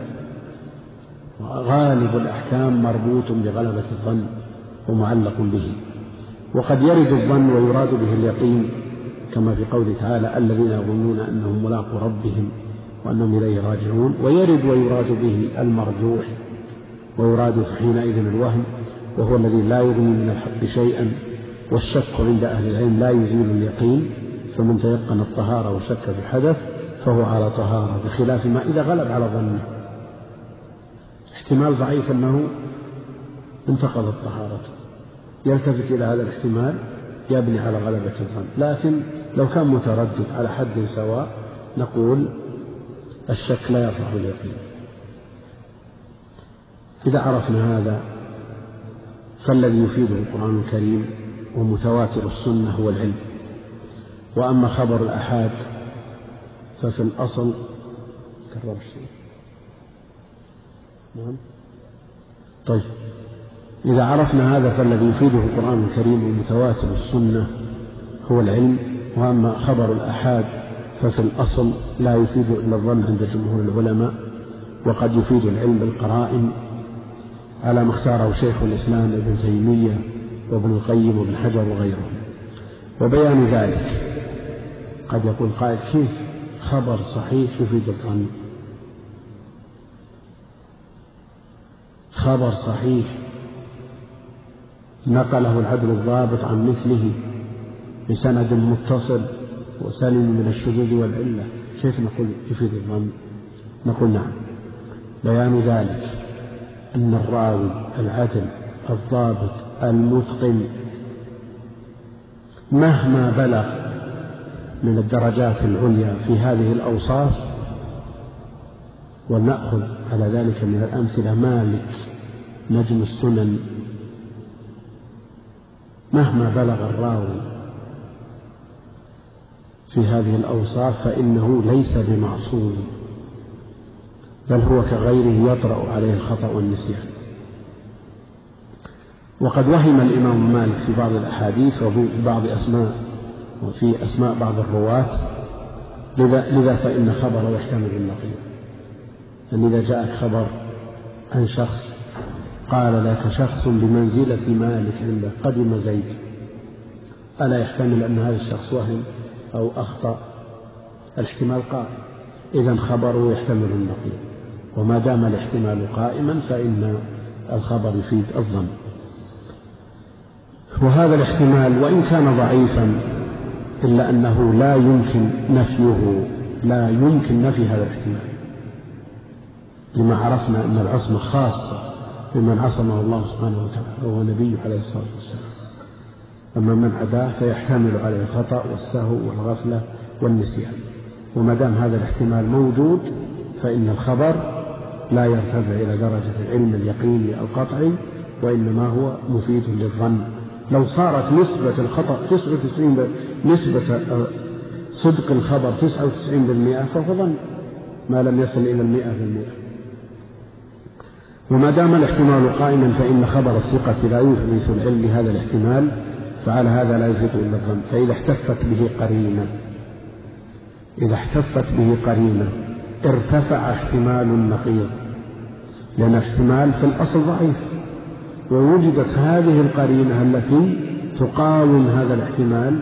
وغالب الأحكام مربوط بغلبة الظن ومعلق به. وقد يرد الظن ويراد به اليقين كما في قوله تعالى الذين يظنون أنهم ملاقو ربهم وأنهم إليه راجعون، ويرد ويراد به المرجوح، ويراد حينئذ الوهم وهو الذي لا يغني من الحق شيئا. والشك عند أهل العلم لا يزيل اليقين، فمن تيقن الطهارة وشك في الحدث فهو على طهارة، بخلاف ما إذا غلب على ظنه احتمال ضعيف أنه انتقضت طهارته، يلتفت إلى هذا الاحتمال يبني على غلبة الظن. لكن لو كان متردد على حد سواء نقول الشك لا يرفع اليقين. إذا عرفنا هذا فالذي يفيده القرآن الكريم ومتواتر السنة هو العلم. وأما خبر الآحاد ففي الأصل كرر الشيء. نعم. طيب، إذا عرفنا هذا فالذي يفيده القرآن الكريم ومتواتر السنة هو العلم. وأما خبر الآحاد ففي الأصل لا يفيد إلا الظن عند جمهور العلماء، وقد يفيد العلم بالقرائن على ما اختاره شيخ الإسلام ابن تيمية وابن القيم وابن حجر وغيرهم. وبيان ذلك قد يقول قائل كيف خبر صحيح يفيد الظن؟ خبر صحيح نقله العدل الضابط عن مثله بسند متصل وسلم من الشذوذ والعلة، كيف نقول يفيد الظن؟ نقول نعم، بيان ذلك أن الراوي العدل الضابط المتقن مهما بلغ من الدرجات العليا في هذه الأوصاف، ولنأخذ على ذلك من الأمثلة مالك نجم السنن، مهما بلغ الراوي في هذه الأوصاف فإنه ليس بمعصوم، بل هو كغيره يطرأ عليه الخطأ والنسيان. وقد وهم الإمام مالك في بعض الأحاديث وفي بعض أسماء وفي أسماء بعض الرواة، لذا, لذا فإن خبره يحتمل النقيض. أن إذا جاءك خبر عن شخص قال لك شخص بمنزلة مالك عنده قدم زيد، ألا يحتمل أن هذا الشخص وهم أو أخطأ؟ الاحتمال قائم، إذن خبره يحتمل النقيض، وما دام الاحتمال قائما فإن الخبر يفيد الظن. وهذا الاحتمال وإن كان ضعيفا إلا أنه لا يمكن نفيه، لا يمكن نفي هذا الاحتمال، لما عرفنا أن العصمة خاصة بمن عصمه الله سبحانه وتعالى وهو نبيه عليه الصلاة والسلام، أما من عداه فيحتمل عليه الخطأ والسهو والغفلة والنسيان. وما دام هذا الاحتمال موجود فإن الخبر لا يرتفع إلى درجة العلم اليقيني القطعي، وإنما هو مفيد للظن. لو صارت نسبة الخطأ تسعة وتسعين نسبة صدق الخبر تسعة وتسعين بالمئة فهو ظن ما لم يصل إلى المئة بالمئة. وما دام الاحتمال قائما فإن خبر الثقة لا يثبت العلم لهذا الاحتمال، فعلى هذا لا يفيد إلا الظن. فإذا احتفت به قرينة إذا احتفت به قرينة ارتفع احتمال النقيض، لأن احتمال في الأصل ضعيف، ووجدت هذه القرينة التي تقاوم هذا الاحتمال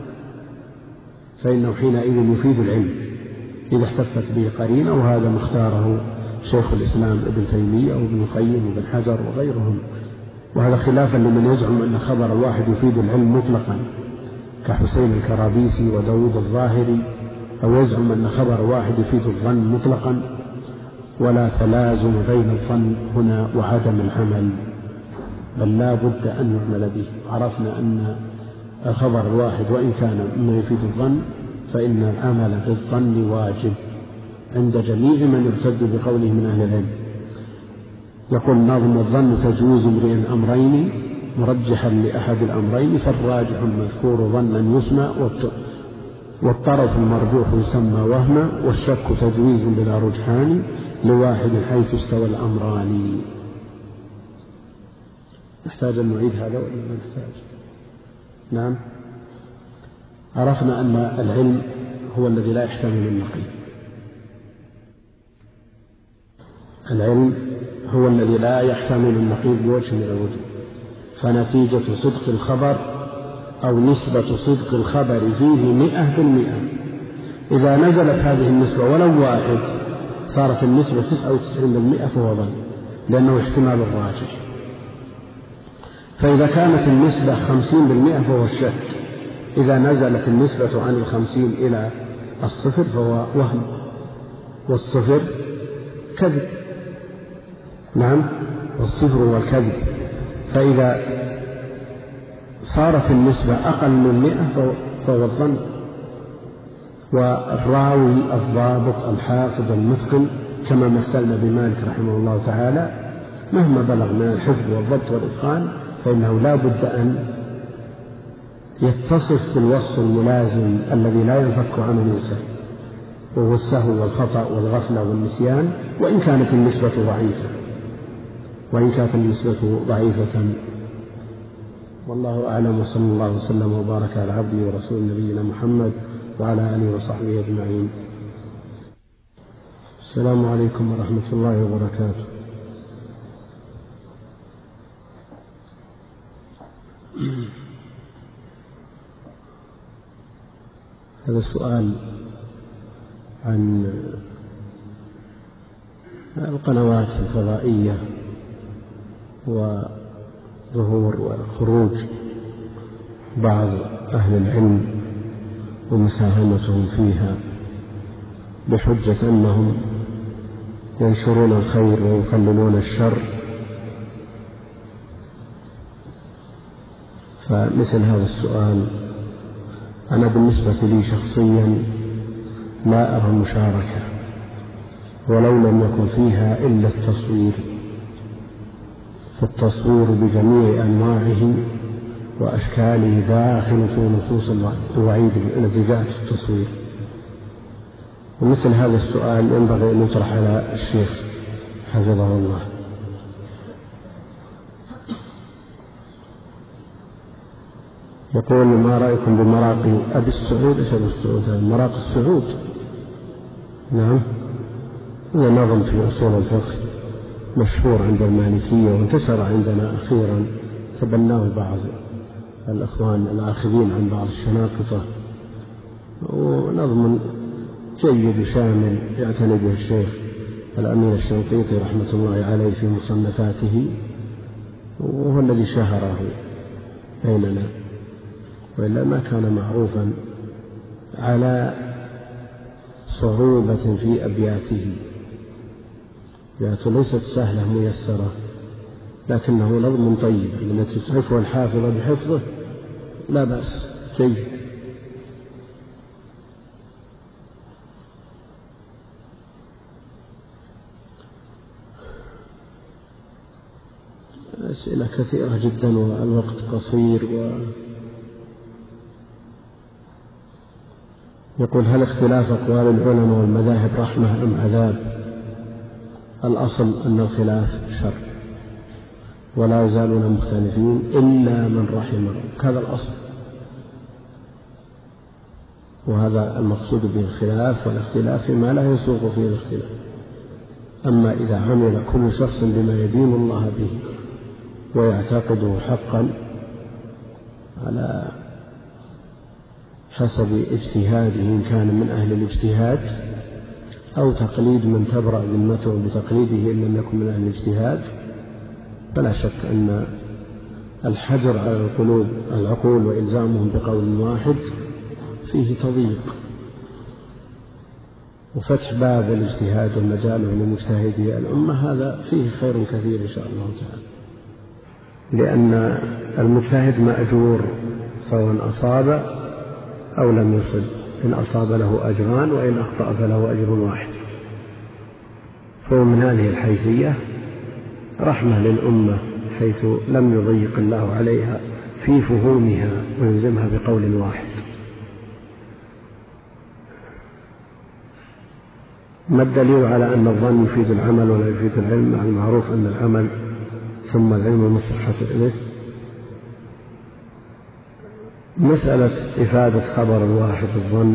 فإنه حينئذ يفيد العلم إذا احتفت به قرينة. وهذا ما اختاره شيخ الإسلام ابن تيمية وابن القيم وابن حجر وغيرهم، وهذا خلافا لمن يزعم أن خبر الواحد يفيد العلم مطلقا كحسين الكرابيسي وداود الظاهري، أو يزعم أن خبر واحد يفيد الظن مطلقا، ولا تلازم بين الظن هنا وعدم العمل، بل لا بد أن يعمل به. عرفنا أن الخبر الواحد وإن كان مما يفيد الظن فإن العمل بالظن واجب عند جميع من يرتد بقوله من أهل العلم. يقول نظم الظن تجوز امرئ أمرين مرجحا لأحد الأمرين، فالراجح المذكور ظنا يسمى والطرف المرجوح يسمى وهما، والشك تجويز بلا رجحان لواحد حيث استوى الأمران. نحتاج أن نعيد هذا ولا لا نحتاج؟ نعم. عرفنا أن العلم هو الذي لا يحتمل النقيض، العلم هو الذي لا يحتمل النقيض بوجه من الوجوه، فنتيجة صدق الخبر أو نسبة صدق الخبر فيه مئة بالمئة. إذا نزلت هذه النسبة ولو واحد صارت النسبة تسعة وتسعين بالمئة فهو ظن، لأنه احتمال الراجح. فإذا كانت النسبة خمسين بالمئة فهو الشك، إذا نزلت النسبة عن الخمسين إلى الصفر فهو وهم، والصفر كذب. نعم، والصفر هو الكذب. فإذا صارت النسبة أقل من مئة فهو الظن. والراوي الضابط الحافظ المتقن كما مثلنا بمالك رحمه الله تعالى مهما بلغ من الحفظ والضبط والإتقان فإنه لا بد أن يتصف بالوصف الملازم الذي لا ينفك عنه الإنسان، وهو السهو والخطأ والغفلة والنسيان، وإن كانت النسبة ضعيفة وإن كانت النسبة ضعيفة والله أعلم. وصلى الله وسلم وبارك على عبده ورسول نبينا محمد وعلى آله وصحبه أجمعين. السلام عليكم ورحمة الله وبركاته. هذا السؤال عن القنوات الفضائية وظهور وخروج بعض أهل العلم ومساهمتهم فيها بحجة أنهم ينشرون الخير ويقللون الشر، فمثل هذا السؤال أنا بالنسبة لي شخصيا لا أرى المشاركة، ولو لم يكن فيها إلا التصوير، فالتصوير بجميع أنواعه وأشكاله داخل في نصوص الوعيد التي جاءت في التصوير. ومثل هذا السؤال ينبغي أن يطرح على الشيخ حفظه الله. يقول ما رأيكم بمراقي أبي السعود؟ إيش أبي السعود؟ مراقي السعود. نعم، هذا نظم في أصول الفقه مشهور عند المالكية وانتشر عندنا أخيرا، تبناه بعض الأخوان الآخذين عن بعض الشناقطة، ونظم جيد شامل يعتني به الشيخ الأمين الشنقيطي رحمة الله عليه في مصنفاته، وهو الذي شهره بيننا، وإلا ما كان معروفا على صعوبة في أبياته. أبياته ليست سهلة ميسرة، لكنه نظم طيب من تسعفه الحافظ بحفظه لا بأس، جيد. أسئلة كثيرة جدا والوقت قصير. و يقول: هل اختلاف أقوال العلماء والمذاهب رحمة أم عذاب؟ الأصل أن الخلاف شر، ولا يزالون مختلفين إلا من رحم ربك، هذا الأصل، وهذا المقصود به الخلاف، والاختلاف فيما لا يسوق فيه الاختلاف. أما إذا عمل كل شخص بما يدين الله به ويعتقده حقا على حسب اجتهاده، إن كان من أهل الاجتهاد، أو تقليد من تبرأ ذمته بتقليده إن لم يكن من أهل الاجتهاد، فلا شك أن الحجر على القلوب العقول وإلزامهم بقول واحد فيه تضييق، وفتح باب الاجتهاد والمجال لمجتهدي الأمة هذا فيه خير كثير إن شاء الله تعالى، لأن المجتهد مأجور سواء أصاب أو لم يصب، إن أصاب له أجران وإن أخطأ فله أجر واحد. فهو من هذه الحيثية رحمة للأمة، حيث لم يضيق الله عليها في فهومها ويلزمها بقول واحد. ما الدليل على أن الظن يفيد العمل ولا يفيد العلم؟ مع المعروف أن العمل ثم العلم مصلحة إليه. مسألة إفادة خبر الواحد الظن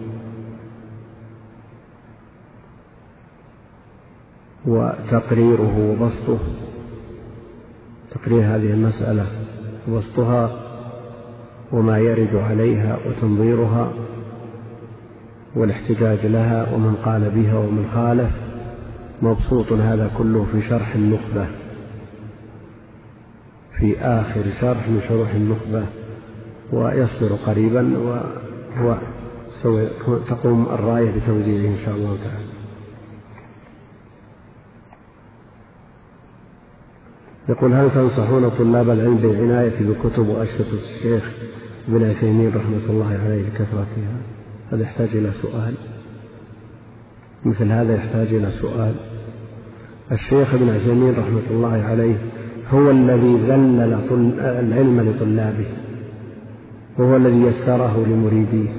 وتقريره وبسطه، تقرير هذه المسألة وبسطها وما يرد عليها وتنظيرها والاحتجاج لها ومن قال بها ومن خالف، مبسوط هذا كله في شرح النخبة، في آخر شرح من شروح النخبة، ويصدر قريبا وتقوم الراية بتوزيعه إن شاء الله تعالى. يقول: هل تنصحون طلاب العلم بالعناية بكتب وأشرطة الشيخ ابن عثيمين رحمة الله عليه لكثرتها؟ هذا يحتاج إلى سؤال، مثل هذا يحتاج إلى سؤال. الشيخ ابن عثيمين رحمة الله عليه هو الذي ذلل العلم لطلابه، وهو الذي يسره لمريديه.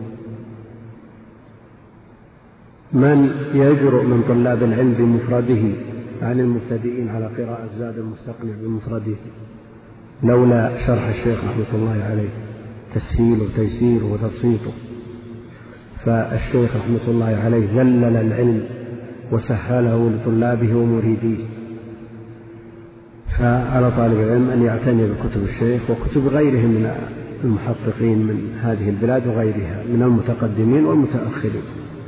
من يجرؤ من طلاب العلم بمفرده عن المبتدئين على قراءة زاد المستقنع بمفرده لولا شرح الشيخ رحمة الله عليه، تسهيله وتيسيره وتبسيطه؟ فالشيخ رحمة الله عليه ذلل العلم وسهله لطلابه ومريديه، فعلى طالب العلم أن يعتني بكتب الشيخ وكتب غيرهم من المحققين من هذه البلاد وغيرها من المتقدمين والمتأخرين.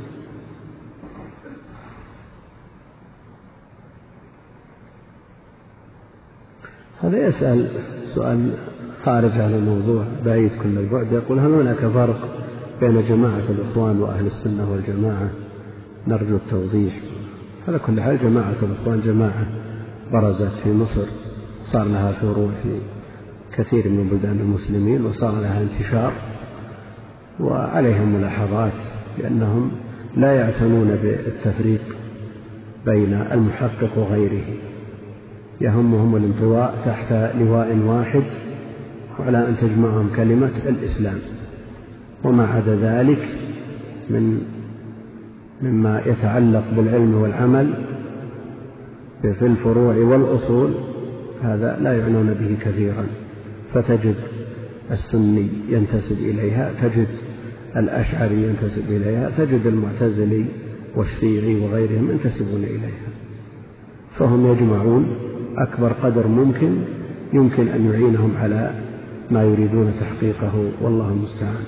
هذا يسأل سؤال خارج عن الموضوع بعيد كل البعد، يقول: هل هناك فرق بين جماعة الإخوان وأهل السنة والجماعة؟ نرجو التوضيح. على كل حال جماعة الإخوان جماعة برزت في مصر، صار لها فروع في كثير من بلدان المسلمين وصار لها انتشار، وعليهم ملاحظات لأنهم لا يعتنون بالتفريق بين المحقق وغيره، يهمهم الانطواء تحت لواء واحد وعلى أن تجمعهم كلمة الإسلام، وما عدا ذلك من مما يتعلق بالعلم والعمل في الفروع والأصول هذا لا يعنون به كثيرا. فتجد السني ينتسب إليها، تجد الأشعري ينتسب إليها، تجد المعتزلي والشيعي وغيرهم ينتسبون إليها، فهم يجمعون أكبر قدر ممكن يمكن أن يعينهم على ما يريدون تحقيقه، والله المستعان.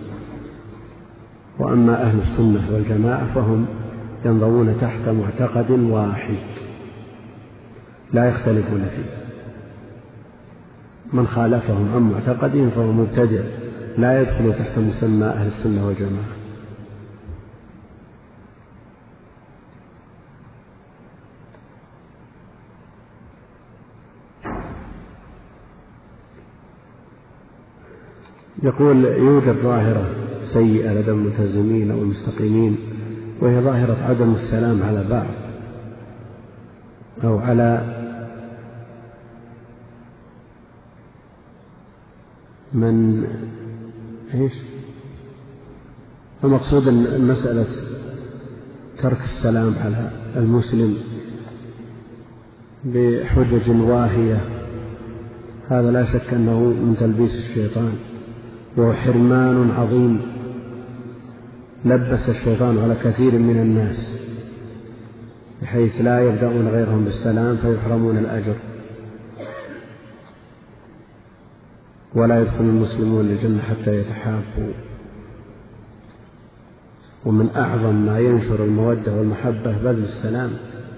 وأما أهل السنة والجماعة فهم ينضوون تحت معتقد واحد لا يختلفون فيه، من خالفهم عن معتقدهم فهو مبتدع لا يدخل تحت مسمى أهل السنة والجماعة. يقول يوجد ظاهرة سيئة لدى الملتزمين أو المستقيمين، وهي ظاهرة عدم السلام على بعض أو على من إيش المقصود المسألة ترك السلام على المسلم بحجج واهية، هذا لا شك أنه من تلبيس الشيطان، وهو حرمان عظيم لبس الشيطان على كثير من الناس بحيث لا يبدأون غيرهم بالسلام فيحرمون الأجر، ولا يدخل المسلمون الجنة حتى يتحابوا. ومن أعظم ما ينشر المودة والمحبة بذل السلام،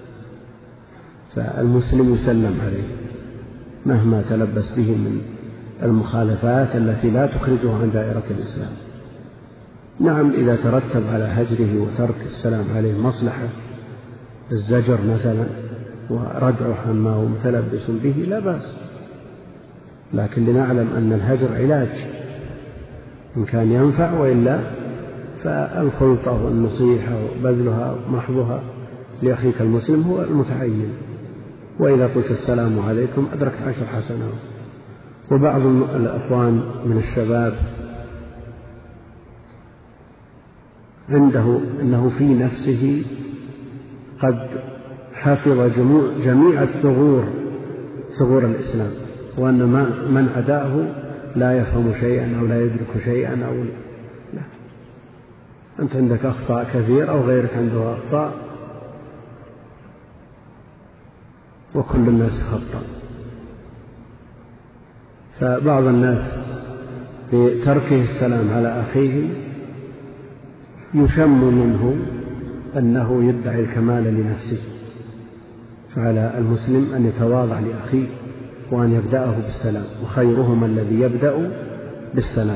فالمسلم يسلم عليه مهما تلبس به من المخالفات التي لا تخرجه عن دائرة الإسلام. نعم، إذا ترتب على هجره وترك السلام عليه مصلحة، الزجر مثلا وردعه عما هو متلبس به لا بأس، لكن لنعلم أن الهجر علاج إن كان ينفع، وإلا فالخلطة والنصيحة وبذلها محضها لأخيك المسلم هو المتعين. وإذا قلت السلام عليكم أدركت عشر حسنات. وبعض الأخوان من الشباب عنده أنه في نفسه قد حفظ جميع الثغور ثغور الإسلام، وأن من عداه لا يفهم شيئا أو لا يدرك شيئا أو لا. أنت عندك أخطاء كثير أو غيرك عنده أخطاء، وكل الناس خطأ. فبعض الناس بتركه السلام على أخيه يشم منه أنه يدعي الكمال لنفسه، فعلى المسلم أن يتواضع لأخيه وأن يبدأه بالسلام، وخيرهم الذي يبدأ بالسلام.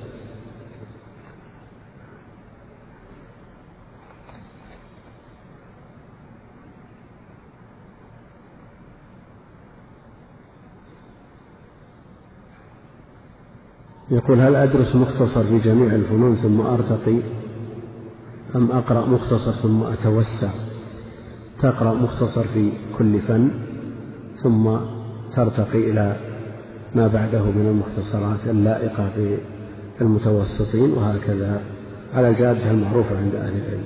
يقول: هل أدرس مختصر في جميع الفنون ثم أرتقي، أم أقرأ مختصر ثم أتوسع؟ تقرأ مختصر في كل فن ثم ترتقي إلى ما بعده من المختصرات اللائقة بالمتوسطين، وهكذا على الجادة المعروفة عند أهل العلم.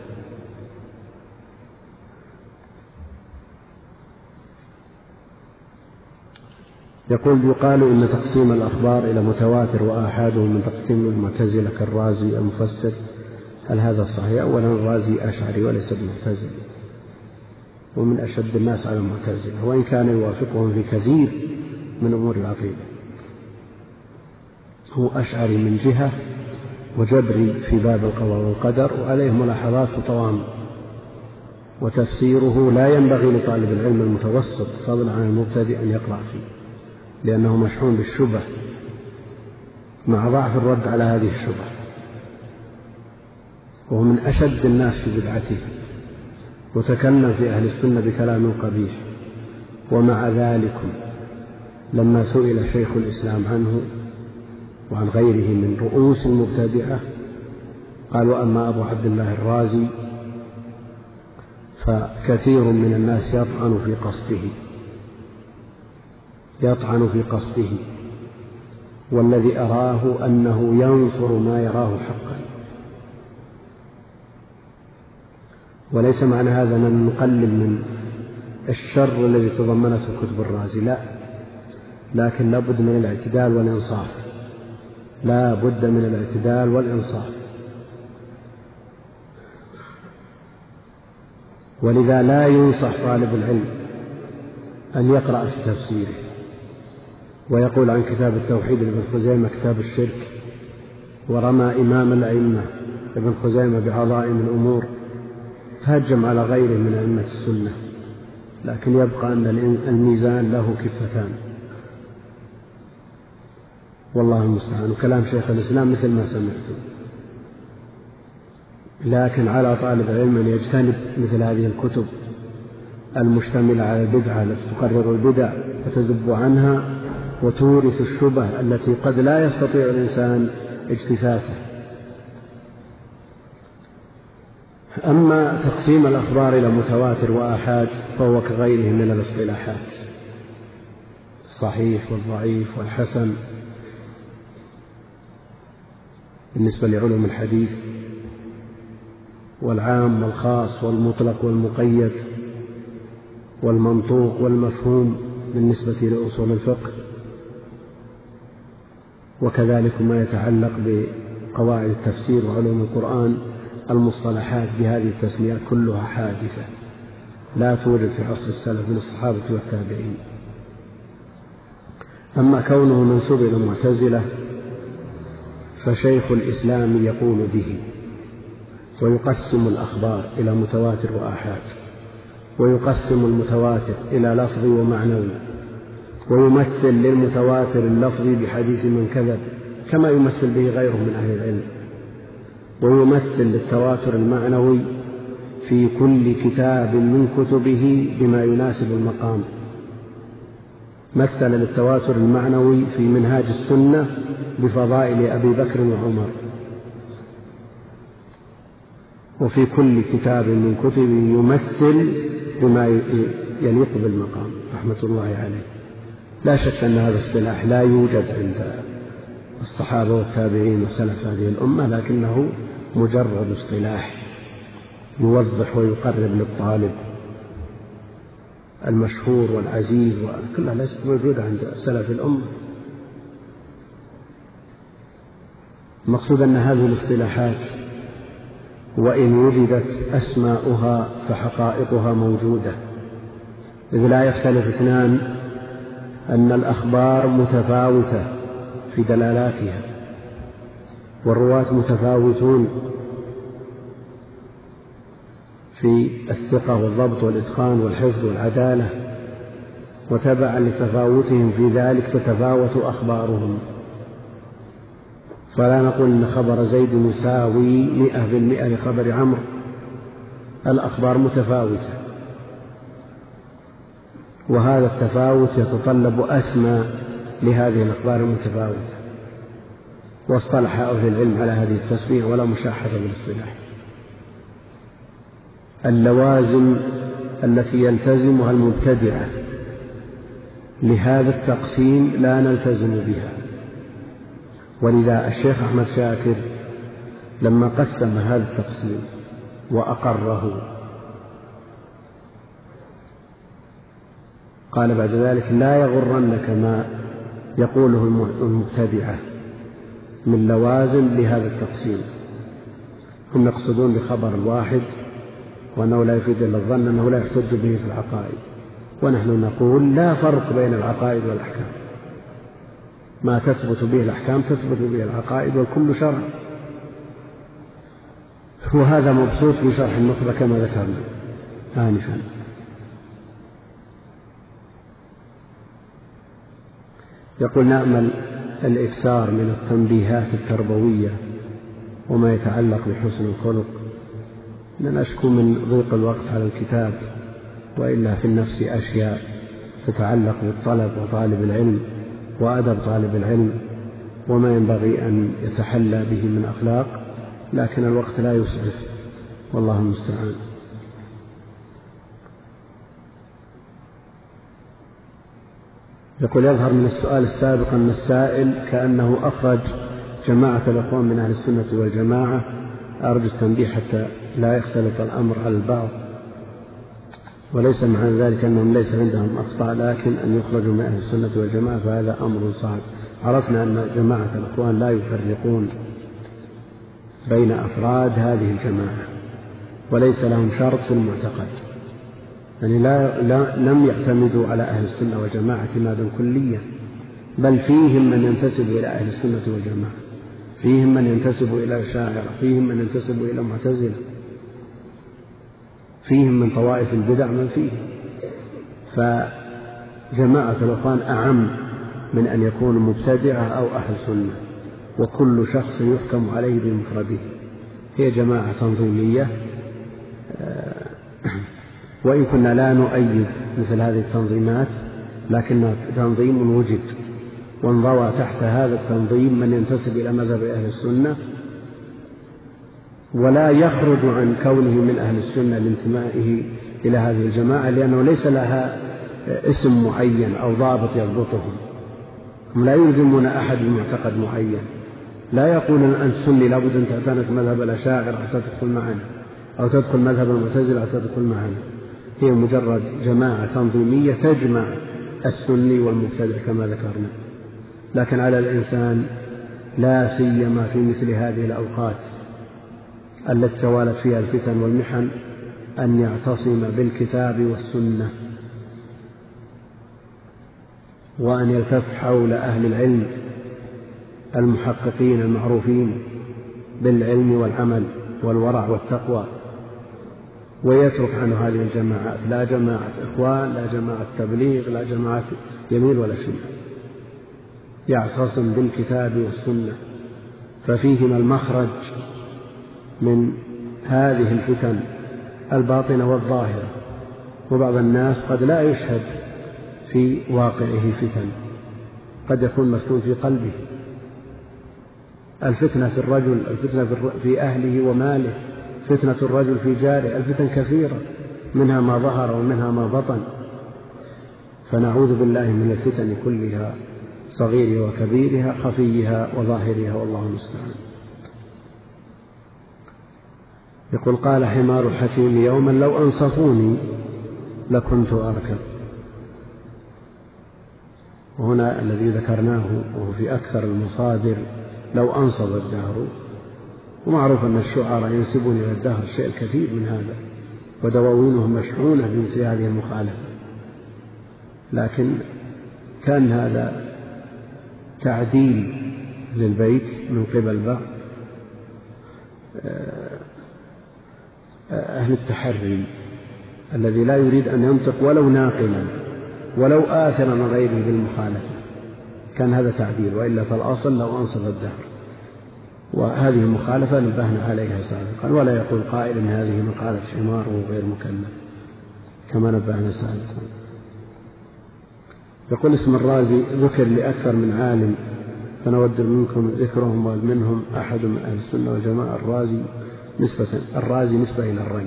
يقول: يقال إن تقسيم الأخبار إلى متواتر وآحاد من تقسيم المعتزلة كالرازي المفسر، هل هذا صحيح؟ أولا الرازي أشعري وليس بمعتزلي، ومن أشد الناس على المعتزلة، وإن كان يوافقهم في كثير من أمور العقيدة. هو أشعري من جهة وجبري في باب القضاء والقدر، وعليه ملاحظات وطوام، وتفسيره لا ينبغي لطالب العلم المتوسط فضلا عن المبتدئ أن يقرأ فيه، لأنه مشحون بالشبه مع ضعف الرد على هذه الشبه، وهو من أشد الناس في بدعته، وتكلم في أهل السنة بكلام قبيح. ومع ذلك لما سئل شيخ الإسلام عنه وعن غيره من رؤوس المبتدعة قال: وأما أبو عبد الله الرازي فكثير من الناس يطعن في قصده يطعن في قصده والذي أراه أنه ينصر ما يراه حقا. وليس معنى هذا أن نقلل من الشر الذي تضمنته كتب الرازي، لا، لكن لا بد من الاعتدال والإنصاف، لا بد من الاعتدال والإنصاف. ولذا لا ينصح طالب العلم أن يقرأ في تفسيره ويقول عن كتاب التوحيد لابن خزيمة كتاب الشرك، ورمى إمام الأئمة ابن خزيمة بعظائم الأمور، تهجم على غيره من أئمة السنة، لكن يبقى أن الميزان له كفتان، والله المستعان. وكلام شيخ الإسلام مثل ما سمعتم، لكن على طالب العلم أن يجتنب مثل هذه الكتب المشتملة على البدعة التي تقرر البدع وتذب عنها وتورث الشبه التي قد لا يستطيع الإنسان اجتثاثه. أما تقسيم الأخبار إلى متواتر وآحاد فهو كغيره من الاصطلاحات، الصحيح والضعيف والحسن بالنسبة لعلوم الحديث، والعام والخاص والمطلق والمقيد والمنطوق والمفهوم بالنسبة لأصول الفقه، وكذلك ما يتعلق بقواعد التفسير وعلوم القرآن. المصطلحات بهذه التسميات كلها حادثة لا توجد في عصر السلف من الصحابة والتابعين. أما كونه منسوب إلى المعتزلة فشيخ الإسلام يقول به، ويقسم الأخبار إلى متواتر وآحاد، ويقسم المتواتر إلى لفظي ومعنوي، ويمثل للمتواتر اللفظي بحديث من كذب كما يمثل به غيره من أهل العلم، ويمثل للتواتر المعنوي في كل كتاب من كتبه بما يناسب المقام. مثل للتواتر المعنوي في منهاج السنة بفضائل أبي بكر وعمر، وفي كل كتاب من كتبه يمثل بما يليق بالمقام رحمة الله عليه. لا شك أن هذا اصطلاح لا يوجد عند الصحابة والتابعين وسلف هذه الأمة، لكنه مجرد اصطلاح يوضح ويقرب للطالب المشهور والعزيز، وكلها ليست موجودة عند سلف الأمة. المقصود أن هذه الاصطلاحات وإن وجدت أسماؤها فحقائقها موجودة، إذ لا يختلف اثنان أن الأخبار متفاوتة في دلالاتها، والرواة متفاوتون في الثقة والضبط والإتقان والحفظ والعدالة، وتبعا لتفاوتهم في ذلك تتفاوت أخبارهم. فلا نقول إن خبر زيد يساوي مئة بالمئة لخبر عمرو، الأخبار متفاوتة، وهذا التفاوت يتطلب أسماء لهذه الأخبار المتفاوتة، واصطلح أهل العلم على هذه التسمية ولا مشاحة بالاصطلاح. اللوازم التي يلتزمها المبتدعة لهذا التقسيم لا نلتزم بها، ولذا الشيخ أحمد شاكر لما قسم هذا التقسيم وأقره قال بعد ذلك: لا يغرنك ما يقوله المبتدعة من لوازم لهذا التقسيم. هم يقصدون بخبر الواحد وأنه لا يفيد إلا الظن أنه لا يحتج به في العقائد، ونحن نقول لا فرق بين العقائد والأحكام، ما تثبت به الأحكام تثبت به العقائد، والكل شرع. وهذا مبسوط في شرح النخبة كما ذكرنا آنفا. يقول: نأمل الإكثار من التنبيهات التربوية وما يتعلق بحسن الخلق، نشكو من ضيق الوقت على الكتاب، وإلا في النفس أشياء تتعلق بالطلب وطالب العلم وأدب طالب العلم وما ينبغي أن يتحلى به من أخلاق، لكن الوقت لا يسعف، والله المستعان. يقول: يظهر من السؤال السابق أن السائل كأنه أخرج جماعة الأخوان من أهل السنة والجماعة، أرجو التنبيه حتى لا يختلط الأمر على البعض، وليس معنى ذلك أنهم ليس عندهم أخطاء، لكن أن يخرجوا من أهل السنة والجماعة فهذا أمر صعب. عرفنا أن جماعة الأخوان لا يفرقون بين أفراد هذه الجماعة، وليس لهم شرط في المعتقد، يعني لا, لا لم يعتمدوا على أهل السنة والجماعة اعتمادا كليا، بل فيهم من ينتسب إلى أهل السنة والجماعة، فيهم من ينتسب إلى الأشاعرة، فيهم من ينتسب إلى المعتزلة، فيهم من طوائف البدع من فيهم. فجماعة الإخوان أعم من أن يكون مبتدعة أو أهل سنة، وكل شخص يحكم عليه بمفرده. هي جماعة تنظيمية، وإن كنا لا نؤيد مثل هذه التنظيمات، لكن تنظيم وجد وانضوى تحت هذا التنظيم من ينتسب إلى مذهب أهل السنة، ولا يخرج عن كونه من أهل السنة لانتمائه إلى هذه الجماعة، لأنه ليس لها اسم معين أو ضابط يضبطهم. هم لا يلزمون أحد بمعتقد معين، لا يقولون أنت سني لابد أن تعتنق مذهب الأشاعرة حتى تدخل معنا، أو تدخل مذهب المعتزلة حتى تدخل معنا. هي مجرد جماعة تنظيمية تجمع السني والمبتدع كما ذكرنا. لكن على الإنسان لا سيما في مثل هذه الأوقات التي توالت فيها الفتن والمحن أن يعتصم بالكتاب والسنة، وأن يلتف حول أهل العلم المحققين المعروفين بالعلم والعمل والورع والتقوى، ويترك عنه هذه الجماعات، لا جماعة إخوان، لا جماعة تبليغ، لا جماعة يمين ولا شمال. يعتصم بالكتاب والسنة، ففيهما المخرج من هذه الفتن الباطنة والظاهرة. وبعض الناس قد لا يشهد في واقعه فتن، قد يكون مفتون في قلبه. الفتنة في الرجل، الفتنة في أهله وماله، فتنة الرجل في جاره، الفتن كثيرة، منها ما ظهر ومنها ما بطن. فنعوذ بالله من الفتن كلها، صغيرها وكبيرها، خفيها وظاهرها، والله المستعان. يقول: قال حمار الحكيم يوما: لو أنصفوني لكنت أركب. وهنا الذي ذكرناه وهو في أكثر المصادر لو أنصب الدهر، ومعروف أن الشعراء ينسبون إلى الدهر الشيء الكثير من هذا، ودواوينهم مشحونة بمثل هذه المخالفة. لكن كان هذا تعديل للبيت من قبل بعض أهل التحري الذي لا يريد أن ينطق ولو ناقلا ولو آثرا من غيره بالمخالفة، كان هذا تعديل، وإلا فالأصل لو أنصف الدهر. وهذه المخالفة نبهنا عليها سابقا، ولا يقول قائل إن هذه مقالة حمار وغير مكلف كما نبهنا سابقا. يقول: اسم الرازي ذكر لأكثر من عالم، فنود منكم ذكرهم، ومنهم أحد من أهل السنة والجماعة. الرازي نسبة الرازي نسبة إلى الري،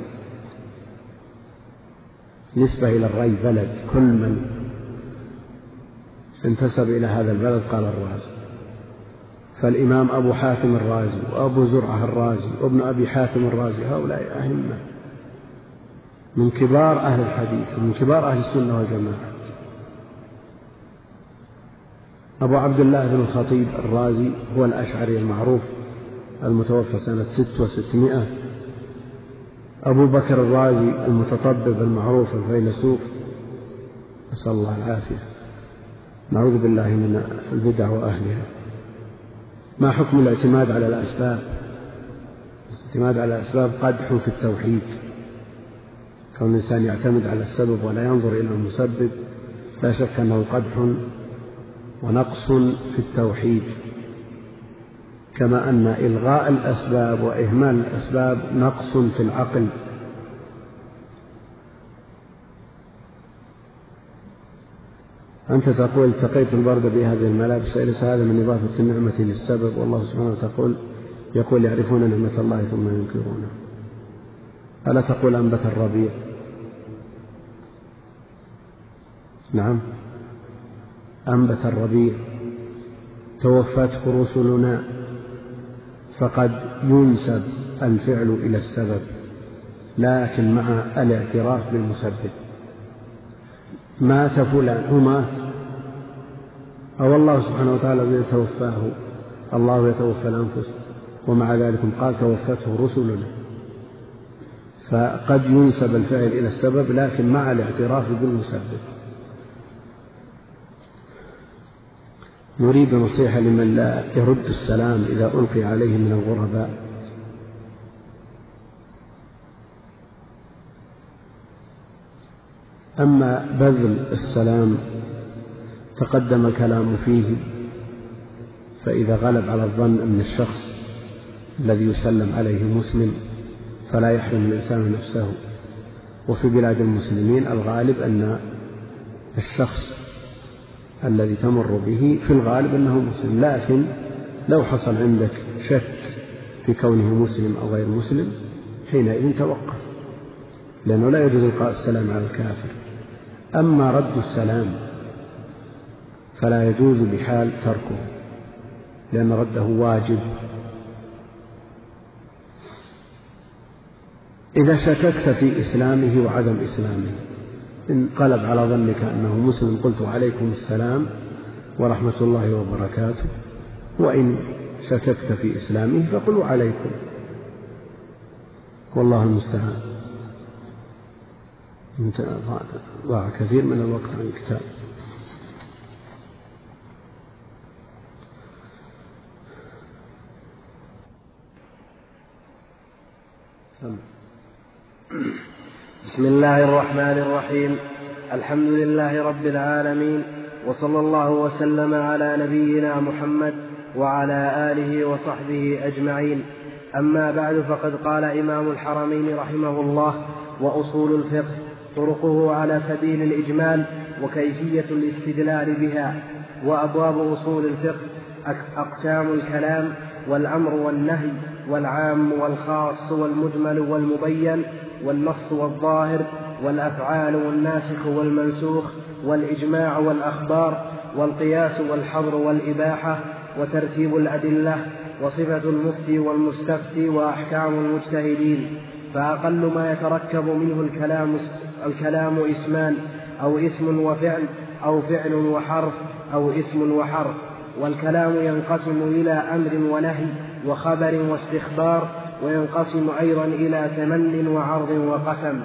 نسبة إلى الري بلد، كل من انتسب إلى هذا البلد قال الرازي. فالإمام أبو حاتم الرازي، وأبو زرعة الرازي، وابن أبي حاتم الرازي، هؤلاء أئمة من كبار أهل الحديث ومن كبار أهل السنة والجماعة. أبو عبد الله بن الخطيب الرازي هو الأشعري المعروف المتوفى سنة ست وستمائة. أبو بكر الرازي المتطبب المعروف الفيلسوف، نسأل الله العافية، نعوذ بالله من البدع وأهلها. ما حكم الاعتماد على الأسباب؟ الاعتماد على الأسباب قدح في التوحيد، كون الإنسان يعتمد على السبب ولا ينظر إلى المسبب، لا شك أنه قدح ونقص في التوحيد، كما أن إلغاء الأسباب وإهمال الأسباب نقص في العقل. أنت تقول: التقيت البرد بهذه الملابس، ليس هذا من إضافة النعمة للسبب؟ والله سبحانه وتعالى يقول: يعرفون نعمة الله ثم ينكرونها. ألا تقول أنبت الربيع؟ نعم، أنبت الربيع، توفته رسلنا، فقد ينسب الفعل إلى السبب، لكن مع الاعتراف بالمسبب. مات فلان ومات، أو الله سبحانه وتعالى يتوفاه، الله يتوفى الأنفس، ومع ذلك قال توفته رسلنا. فقد ينسب الفعل إلى السبب لكن مع الاعتراف بالمسبب. نريد نصيحة لمن لا يرد السلام إذا ألقي عليه من الغرباء. أما بذل السلام تقدم الكلام فيه، فإذا غلب على الظن أن الشخص الذي يسلم عليه مسلم فلا يحرم الإنسان نفسه. وفي بلاد المسلمين الغالب أن الشخص الذي تمر به في الغالب أنه مسلم، لكن لو حصل عندك شك في كونه مسلم أو غير مسلم حينئذ توقف، لأنه لا يجوز إلقاء السلام على الكافر. أما رد السلام فلا يجوز بحال تركه، لأن رده واجب. إذا شككت في إسلامه وعدم إسلامه، إن قلب على ظنك أنه مسلم قلت عليكم السلام ورحمة الله وبركاته، وإن شككت في إسلامه فقلوا عليكم، والله المستعان. ضاع كثير من الوقت عن الكتاب. سمع.
بسم الله الرحمن الرحيم. الحمد لله رب العالمين، وصلى الله وسلم على نبينا محمد وعلى آله وصحبه أجمعين. أما بعد، فقد قال إمام الحرمين رحمه الله: وأصول الفقه طرقه على سبيل الإجمال وكيفية الاستدلال بها. وأبواب أصول الفقه أقسام الكلام والأمر والنهي والعام والخاص والمجمل والمبين والنص والظاهر والأفعال والناسخ والمنسوخ والإجماع والأخبار والقياس والحظر والإباحة وترتيب الأدلة وصفة المفتي والمستفتي وأحكام المجتهدين. فأقل ما يتركب منه الكلام, الكلام اسمان أو اسم وفعل أو فعل وحرف أو اسم وحرف. والكلام ينقسم إلى أمر ونهي وخبر واستخبار، وينقسم أيضا إلى تمن وعرض وقسم.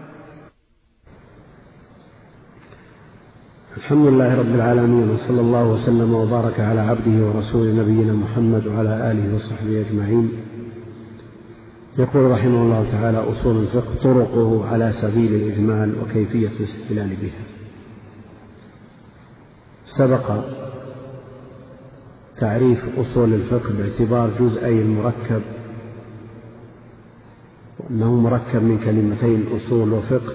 الحمد لله رب العالمين، وصلى الله وسلم وبارك على عبده ورسوله نبينا محمد وعلى آله وصحبه أجمعين. يقول رحمه الله تعالى: أصول الفقه طرقه على سبيل الإجمال وكيفية الاستدلال بها. سبق تعريف أصول الفقه باعتبار جزئي المركب، وأنه مركب من كلمتين أصول وفقه،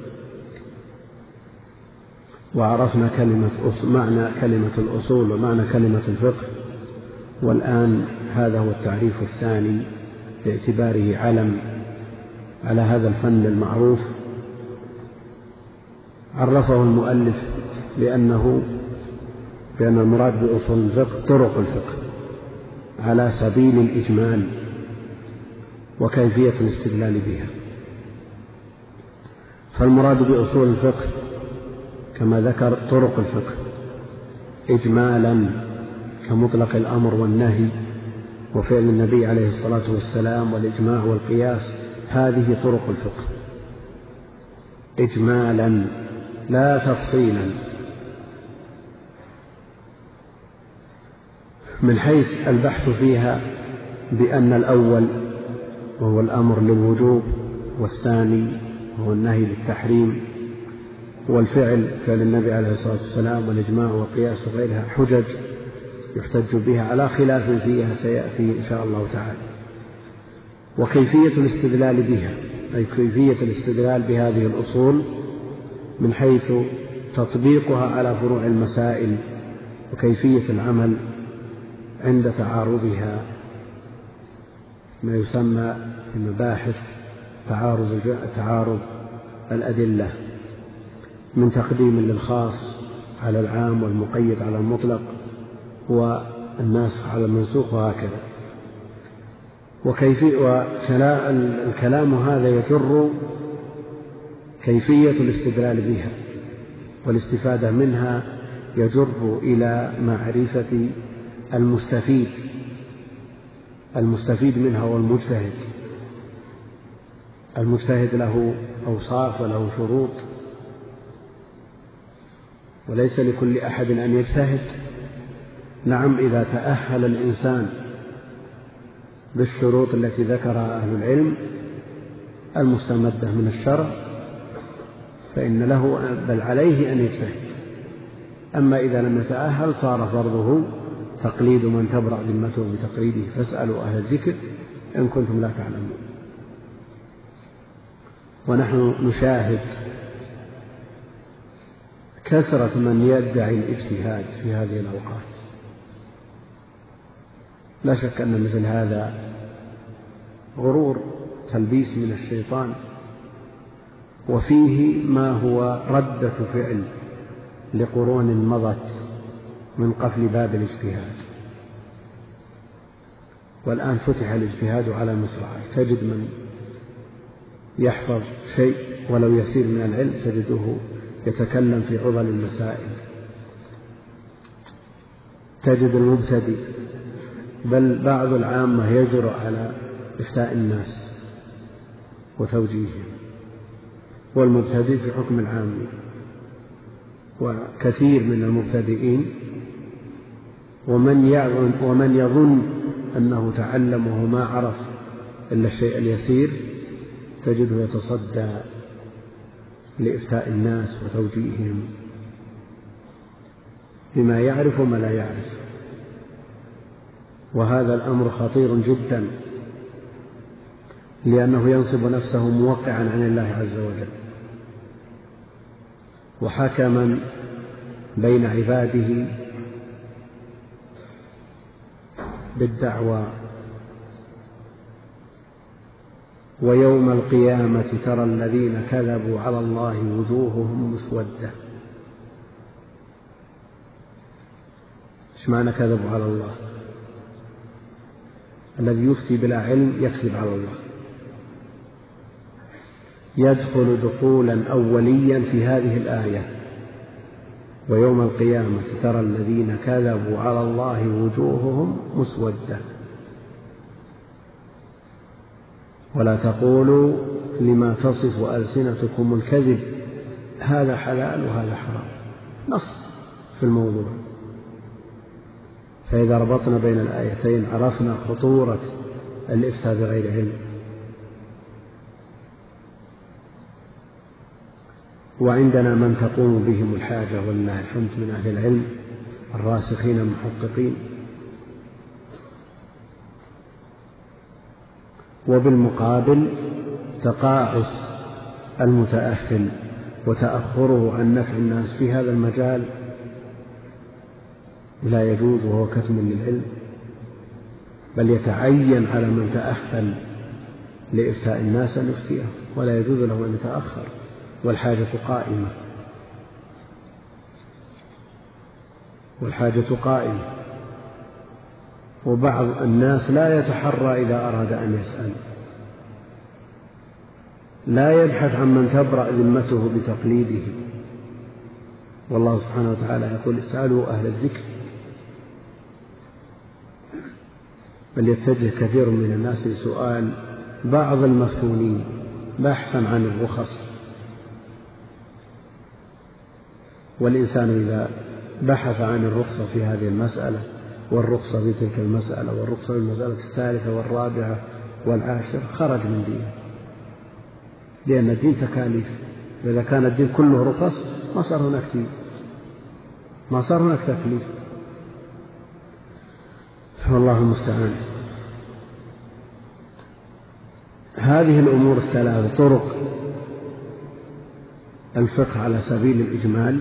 وعرفنا كلمة معنى كلمة الأصول ومعنى كلمة الفقه. والآن هذا هو التعريف الثاني باعتباره علم على هذا الفن المعروف. عرفه المؤلف لأنه بأن المراد بأصول الفقه طرق الفقه على سبيل الإجمال وكيفية الاستدلال بها. فالمراد بأصول الفقه كما ذكر طرق الفقه إجمالا كمطلق الأمر والنهي وفعل النبي عليه الصلاة والسلام والإجماع والقياس. هذه طرق الفقه إجمالا لا تفصيلا، من حيث البحث فيها بأن الأول وهو الأمر للوجوب، والثاني هو النهي للتحريم، والفعل فعل النبي عليه الصلاة والسلام والإجماع والقياس وغيرها حجج يحتج بها على خلاف فيها سيأتي إن شاء الله تعالى. وكيفية الاستدلال بها أي كيفية الاستدلال بهذه الأصول من حيث تطبيقها على فروع المسائل وكيفية العمل عند تعارضها، ما يسمى بمباحث تعارض تعارض الأدلة، من تقديم للخاص على العام والمقيد على المطلق والناسخ على المنسوخ وهكذا. وكيفية والكلام هذا يجر كيفية الاستدلال بها والاستفادة منها يجر إلى معرفة المستفيد المستفيد منها والمجتهد. المجتهد له أوصاف وله شروط، وليس لكل أحد أن يجتهد. نعم، إذا تأهل الإنسان بالشروط التي ذكرها أهل العلم المستمدة من الشرع فإن له بل عليه أن يجتهد. أما إذا لم يتأهل صار فرضه تقليد من تبرأ ذمته بتقليده، فاسألوا أهل الذكر إن كنتم لا تعلمون. ونحن نشاهد كثرة من يدعي الاجتهاد في هذه الأوقات. لا شك أن مثل هذا غرور، تلبيس من الشيطان، وفيه ما هو ردة فعل لقرون مضت من قفل باب الاجتهاد، والآن فتح الاجتهاد على مصراعيه. تجد من يحفظ شيء ولو يسير من العلم تجده يتكلم في عضل المسائل، تجد المبتدئ بل بعض العامة يجرؤ على إفتاء الناس وتوجيههم، والمبتدئ في حكم العام. وكثير من المبتدئين ومن ومن يظن أنه تعلم وهو ما عرف إلا الشيء اليسير تجده يتصدى لإفتاء الناس وتوجيههم بما يعرف وما لا يعرف، وهذا الأمر خطير جدا، لأنه ينصب نفسه موقعا عن الله عز وجل وحكما بين عباده بالدعوى. ويوم القيامة ترى الذين كذبوا على الله وجوههم مسودة. ايش معنى كذبوا على الله؟ الذي يفتي بلا علم يكذب على الله، يدخل دخولا أوليا في هذه الآية. ويوم القيامة ترى الذين كذبوا على الله وجوههم مسودة. ولا تقولوا لما تصف ألسنتكم الكذب هذا حلال وهذا حرام، نص في الموضوع. فإذا ربطنا بين الآيتين عرفنا خطورة الإفتاء بغير علم. وعندنا من تقوم بهم الحاجة ولله الحمد من أهل العلم الراسخين المحققين. وبالمقابل تقاعس المتأهل وتأخره عن نفع الناس في هذا المجال لا يجوز، وهو كتم للعلم، بل يتعين على من تأهل لإفتاء الناس أن يفتيه، ولا يجوز له أن يتأخر، والحاجة قائمة والحاجة قائمة. وبعض الناس لا يتحرى إذا أراد أن يسأل، لا يبحث عن من تبرأ ذمته بتقليده. والله سبحانه وتعالى يقول اسألوا أهل الذكر. بل يتجه كثير من الناس لسؤال بعض المفتونين بحثا عن الرخص. والإنسان إذا بحث عن الرخصة في هذه المسألة والرخصة في تلك المسألة والرخصة في المسألة الثالثة والرابعة والعاشرة خرج من دينه، لأن الدين تكاليف. وإذا كان الدين كله رخص ما صار هناك دين، ما صار هناك تكليف. والله المستعان. هذه الأمور الثلاث طرق الفقه على سبيل الإجمال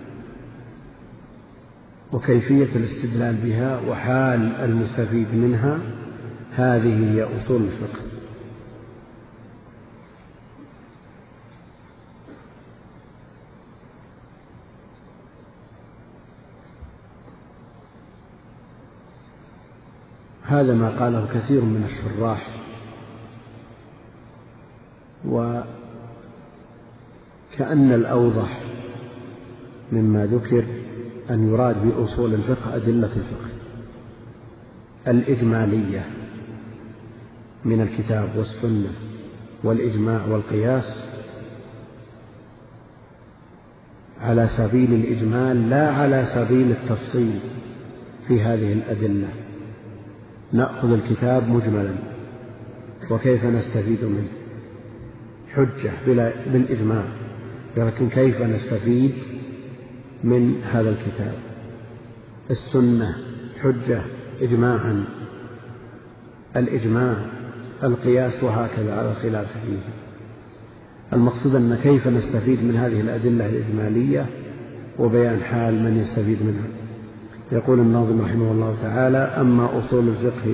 وكيفية الاستدلال بها وحال المستفيد منها، هذه هي أصول الفقه. هذا ما قاله كثير من الشراح، وكأن الأوضح مما ذكر أن يراد بأصول الفقه أدلة الفقه الإجمالية من الكتاب والسنة والإجماع والقياس على سبيل الإجمال لا على سبيل التفصيل في هذه الأدلة. نأخذ الكتاب مجملا وكيف نستفيد منه حجة بالإجماع، لكن كيف نستفيد من هذا الكتاب؟ السنة حجة إجماعا، الإجماع، القياس، وهكذا على الخلاف فيه. المقصود أن كيف نستفيد من هذه الأدلة الإجمالية وبيان حال من يستفيد منها. يقول الناظم رحمه الله تعالى: أما أصول الفقه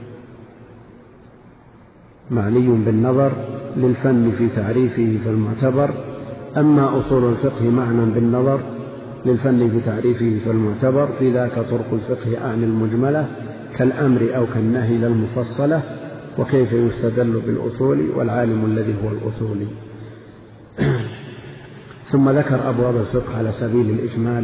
معني بالنظر للفن في تعريفه فالمعتبر. أما أصول الفقه معنى بالنظر للفن في تعريفه فالمعتبر، في ذاك طرق الفقه أعني المجملة كالأمر أو كالنهي للمفصلة، وكيف يستدل بالأصول والعالم الذي هو الأصولي. ثم ذكر أبواب الفقه على سبيل الإجمال.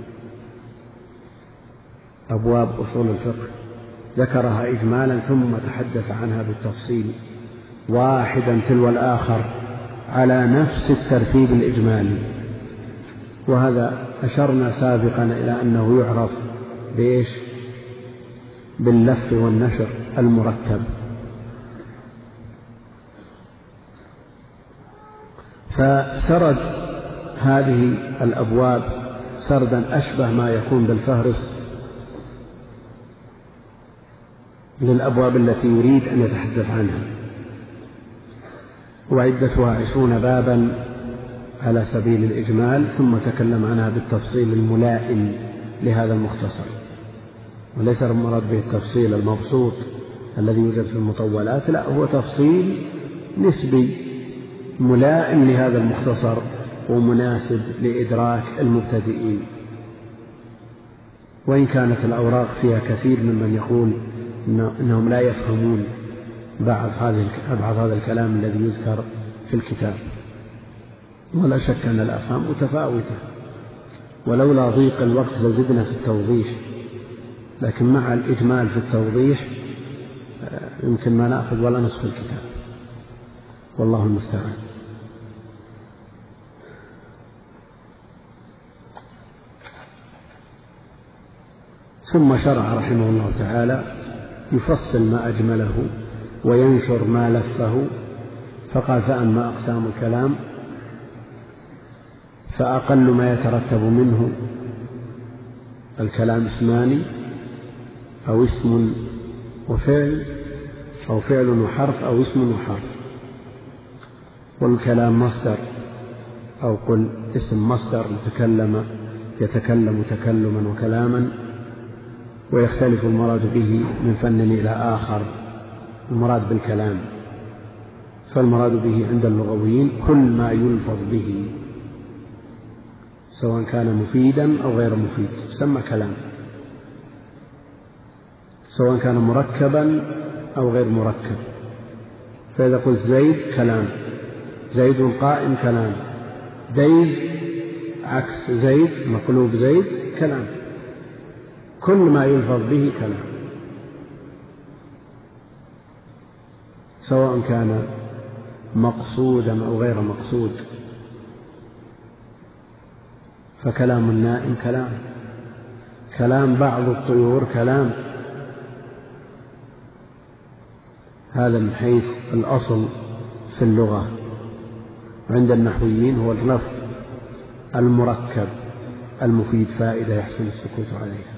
أبواب أصول الفقه ذكرها إجمالا ثم تحدث عنها بالتفصيل واحدا تلو الآخر على نفس الترتيب الإجمالي. وهذا أشرنا سابقا إلى أنه يعرف بإيش؟ باللف والنشر المرتب. فسرد هذه الأبواب سردا أشبه ما يكون بالفهرس للأبواب التي يريد أن يتحدث عنها، وعدتها عشرون بابا على سبيل الإجمال، ثم تكلم عنها بالتفصيل الملائم لهذا المختصر، وليس المراد به التفصيل المبسوط الذي يوجد في المطولات، لا، هو تفصيل نسبي ملائم لهذا المختصر ومناسب لإدراك المبتدئين. وإن كانت الأوراق فيها كثير ممن يقول إنهم لا يفهمون بعض هذا الكلام الذي يذكر في الكتاب، ولا شك أن الأفهام متفاوتة، ولولا ضيق الوقت لزدنا في التوضيح، لكن مع الإجمال في التوضيح يمكن ما نأخذ ولا نصف الكتاب، والله المستعان. ثم شرع رحمه الله تعالى يفصل ما أجمله وينشر ما لفه، فقال: فأما أقسام الكلام فأقل ما يترتب منه الكلام اسمان أو اسم وفعل أو فعل وحرف أو اسم وحرف، والكلام مصدر أو قل اسم مصدر متكلم يتكلم تكلما وكلاما، ويختلف المراد به من فن إلى آخر المراد بالكلام. فالمراد به عند اللغويين كل ما يلفظ به سواء كان مفيدا أو غير مفيد يسمى كلام، سواء كان مركبا أو غير مركب. فإذا قلت زيد كلام، زيد قائم كلام، ديز عكس زيد مقلوب زيد كلام، كل ما يلفظ به كلام سواء كان مقصودا أو غير مقصود. فكلام النائم كلام، كلام بعض الطيور كلام. هذا من حيث الأصل في اللغة. عند النحويين هو اللفظ المركب المفيد فائدة يحصل السكوت عليها.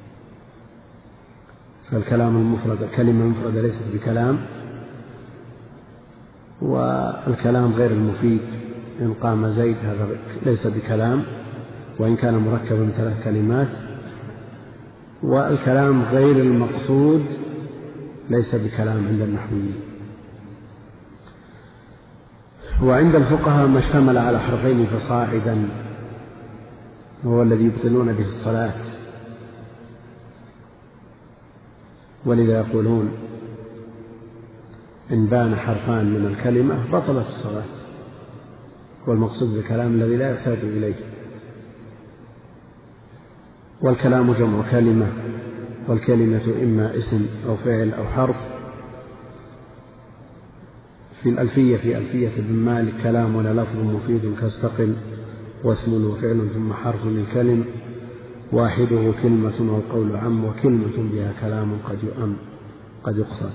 فالكلام المفرد، الكلمة المفردة ليست بكلام، والكلام غير المفيد إن قام زيد هذا ليس بكلام وإن كان مركبا من ثلاث كلمات، والكلام غير المقصود ليس بكلام عند النحويين. وعند الفقهاء ما اشتمل على حرفين فصاعدا وهو الذي يبطلون به الصلاة، ولذا يقولون إن بان حرفان من الكلمة بطلت الصلاة، والمقصود بالكلام الذي لا يحتاج إليه. والكلام جمع كلمة، والكلمة إما اسم أو فعل أو حرف، في الألفية في ألفية ابن مالك: كلام ولا لفظ مفيد كاستقل، واسم وفعل ثم حرف للكلم، واحده كلمة والقول عم، وكلمة بها كلام قد يؤم قد يقصد.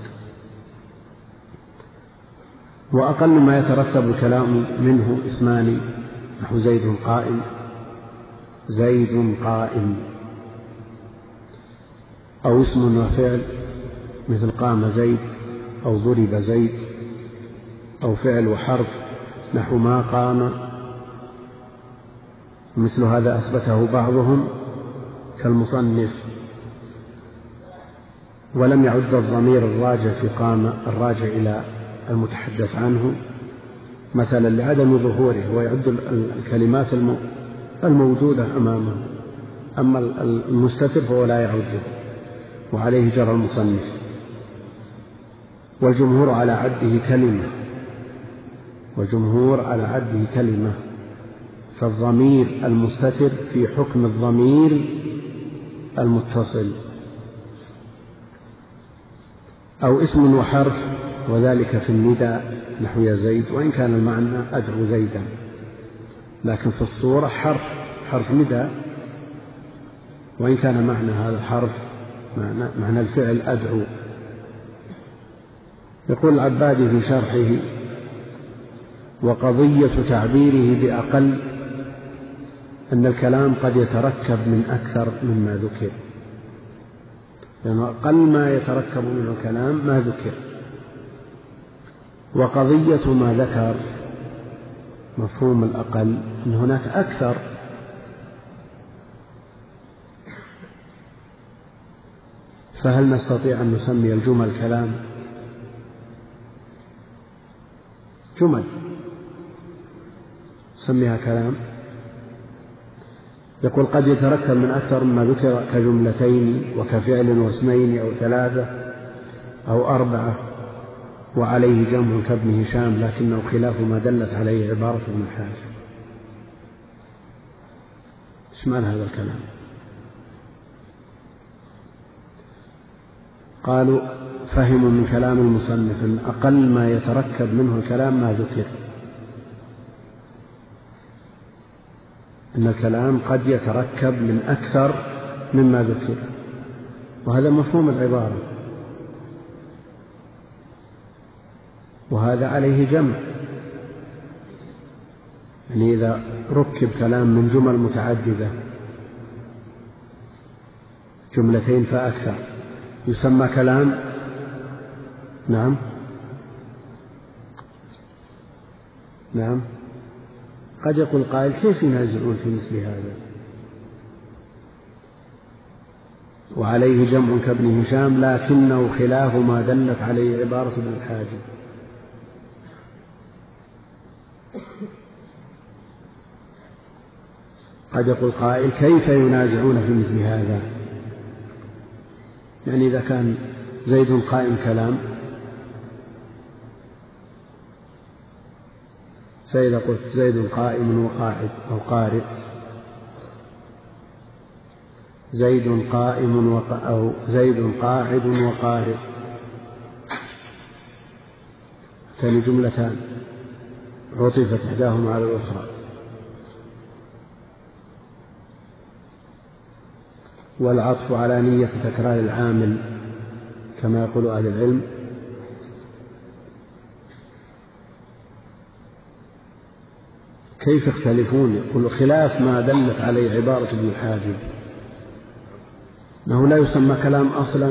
وأقل ما يترتب الكلام منه اسمان، نحو زيد قائم، زيد قائم، أو اسم وفعل مثل قام زيد، أو ضرب زيد، أو فعل وحرف نحو ما قام. مثل هذا أثبته بعضهم كالمصنف، ولم يعد الضمير الراجع في قام الراجع إلى المتحدث عنه مثلا لعدم ظهوره، ويعد الكلمات الموجودة أمامه، أما المستتر فهو لا يعده، وعليه جرى المصنف. والجمهور على عده كلمة والجمهور على عده كلمة فالضمير المستتر في حكم الضمير المتصل. أو اسم وحرف، وذلك في النداء نحو يا زيد، وإن كان المعنى أدعو زيدا، لكن في الصورة حرف حرف نداء، وإن كان معنى هذا الحرف معنى, معنى الفعل أدعو. يقول العبادي في شرحه: وقضية تعبيره بأقل أن الكلام قد يتركب من أكثر مما ذكر، لأن يعني أقل ما يتركب من الكلام ما ذكر. وقضية ما ذكر مفهوم الأقل أن هناك أكثر، فهل نستطيع أن نسمي الجمل كلام؟ جمل سميها كلام. يقول: قد يتركب من أكثر مما ذكر كجملتين وكفعل واسمين أو ثلاثة أو أربعة، وعليه جمع كابن هشام، لكنه خلاف ما دلت عليه عبارة ابن الحاجب. ايش معنى هذا الكلام؟ قالوا: فهموا من كلام المصنف أن أقل ما يتركب منه الكلام ما ذكر، أن الكلام قد يتركب من أكثر مما ذكر، وهذا مفهوم العبارة، وهذا عليه جمع. يعني إذا ركب كلام من جمل متعددة، جملتين فأكثر، يسمى كلام. نعم نعم قد يقول قائل: كيف ينازعون في مثل هذا؟ وعليه جمع كابن هشام، لكنه خلاف ما دلت عليه عبارة ابن الحاجب. قد يقول قائل: كيف ينازعون في مثل هذا؟ يعني إذا كان زيد قائم كلام، فإذا قلت زيد قائم وقاعد أو قارئ، زيد قائم وق... أو زيد قاعد وقارئ، ثاني جملتان عطفت إحداهما على الأخرى. والعطف على نية تكرار العامل كما يقول أهل العلم. كيف يختلفون؟ يقول: خلاف ما دلت عليه عبارة ابن الحاجب، أنه لا يسمى كلام أصلا.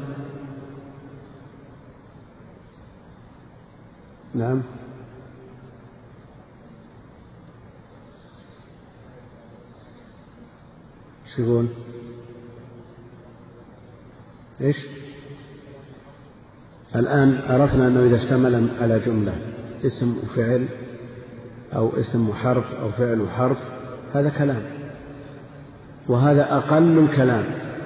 نعم شو يقول؟ إيش؟ الآن عرفنا أنه إذا اشتمل على جملة اسم وفعل أو اسم وحرف أو فعل وحرف هذا كلام، وهذا أقل الكلام،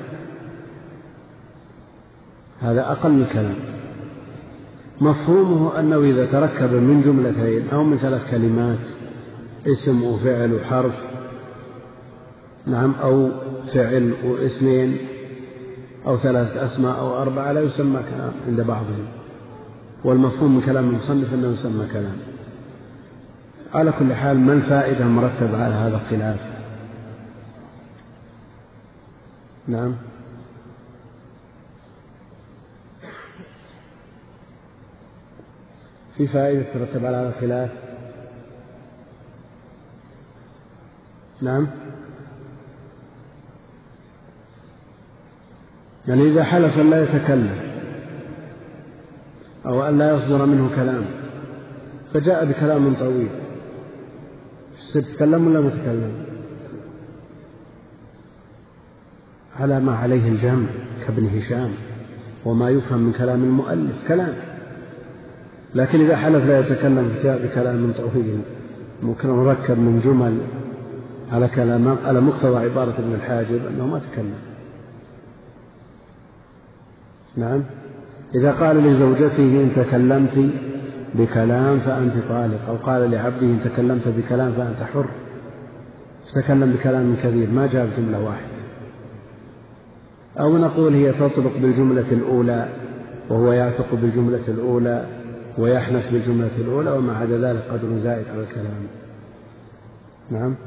هذا أقل الكلام. مفهومه أنه إذا تركب من جملتين أو من ثلاث كلمات، اسم وفعل وحرف، نعم، أو فعل واسمين أو ثلاثة أسماء أو أربعة، لا يسمى كلام عند بعضهم، والمفهوم من كلام المصنف أنه يسمى كلام. على كل حال ما الفائدة المرتبة على هذا الخلاف؟ نعم. في فائدة ترتب على هذا الخلاف؟ نعم. يعني إذا حلف أن لا يتكلم أو أن لا يصدر منه كلام فجاء بكلام طويل، ستتكلم ولا متكلم؟ على ما عليه الجمع كابن هشام وما يفهم من كلام المؤلف كلام. لكن إذا حلف لا يتكلم فجاء بكلام طويل ممكن مركب من جمل على كلام على مقتضى عبارة ابن الحاجب أنه ما تكلم. نعم. إذا قال لزوجته إن تكلمت بكلام فأنت طالق، أو قال لعبده إن تكلمت بكلام فأنت حر، تكلم بكلام كبير ما جاء بجملة واحدة. أو نقول هي تطلق بالجملة الأولى وهو يعتق بالجملة الأولى ويحنث بالجملة الأولى، وما عدا ذلك قدر زائد على الكلام. نعم.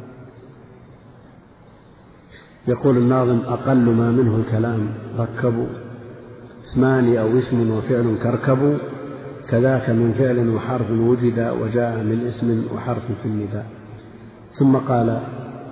يقول الناظم أقل ما منه الكلام ركبوا، اسمان أو اسم وفعل كركبوا، كذاك من فعل وحرف وجد وجاء من اسم وحرف في النداء. ثم قال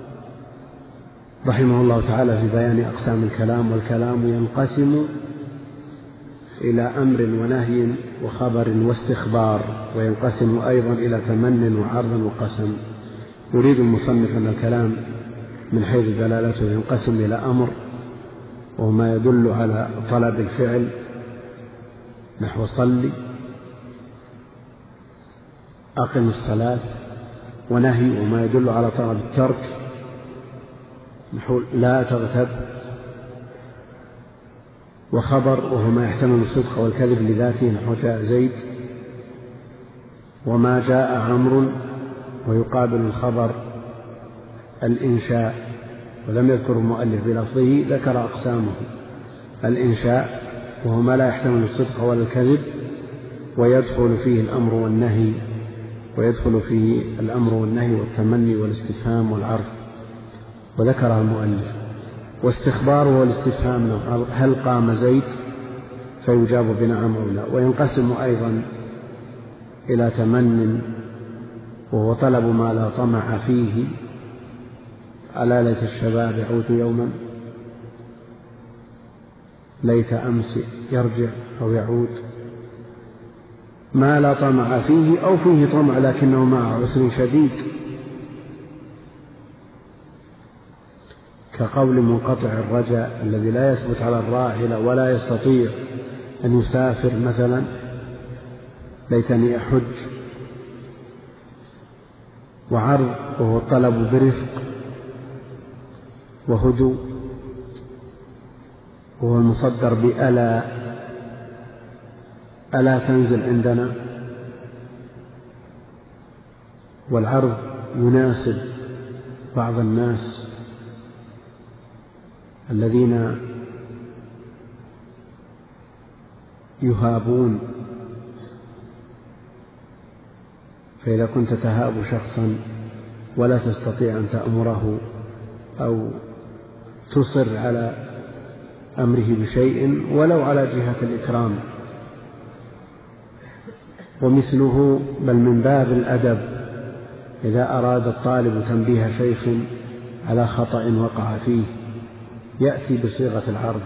رحمه الله تعالى في بيان أقسام الكلام: والكلام ينقسم إلى أمر ونهي وخبر واستخبار، وينقسم أيضا إلى تمن وعرض وقسم. يريد المصنف أن الكلام من حيث دلالته ينقسم إلى أمر وهو ما يدل على طلب الفعل نحو صل أقم الصلاة، ونهي وما يدل على طلب الترك نحو لا تغتب، وخبر وهو ما يحتمل الصدق والكذب لذاته نحو جاء زيد، وما جاء عمرو ويقابل الخبر الإنشاء، ولم يذكر المؤلف بلفظه ذكر أقسامه: الإنشاء وهو ما لا يحتمل الصدق ولا الكذب ويدخل فيه الأمر والنهي، ويدخل فيه الأمر والنهي والتمني والاستفهام والعرض وذكرها المؤلف. واستخبار هو الاستفهام: هل قام زيد؟ فيجاب بنعم أو لا. وينقسم أيضا إلى تمن وهو طلب ما لا طمع فيه: ألا ليت الشباب يعود يوما، ليت أمس يرجع أو يعود، ما لا طمع فيه أو فيه طمع لكنه مع عسر شديد، كقول منقطع الرجاء الذي لا يثبت على الراحلة ولا يستطيع أن يسافر مثلا: ليتني أحج. وعرض وهو الطلب برفق وهدوء وهو المصدر بألا، ألا تنزل عندنا. والعرض يناسب بعض الناس الذين يهابون، فإذا كنت تهاب شخصا ولا تستطيع أن تأمره أو تصر على أمره بشيء ولو على جهة الإكرام، ومثله بل من باب الأدب إذا أراد الطالب تنبيه شيخ على خطأ وقع فيه يأتي بصيغة العرض: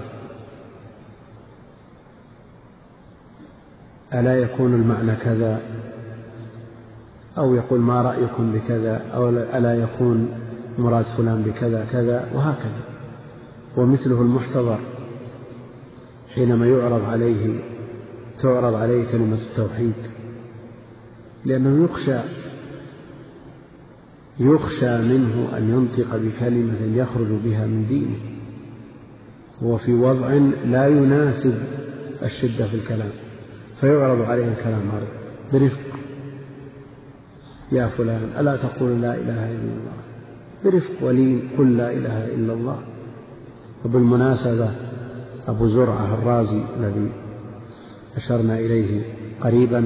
ألا يكون المعنى كذا، أو يقول ما رأيكم بكذا، أو ألا يكون مراد فلان بكذا كذا، وهكذا. ومثله المحتضر حينما يعرض عليه تعرض عليه كلمة التوحيد، لأنه يخشى يخشى منه أن ينطق بكلمة يخرج بها من دينه، هو في وضع لا يناسب الشدة في الكلام، فيعرض عليه الكلام برفق: يا فلان ألا تقول لا إله إلا الله، برفق ولين قل لا إله إلا الله. وبالمناسبة أبو زرعة الرازي الذي أشرنا إليه قريبا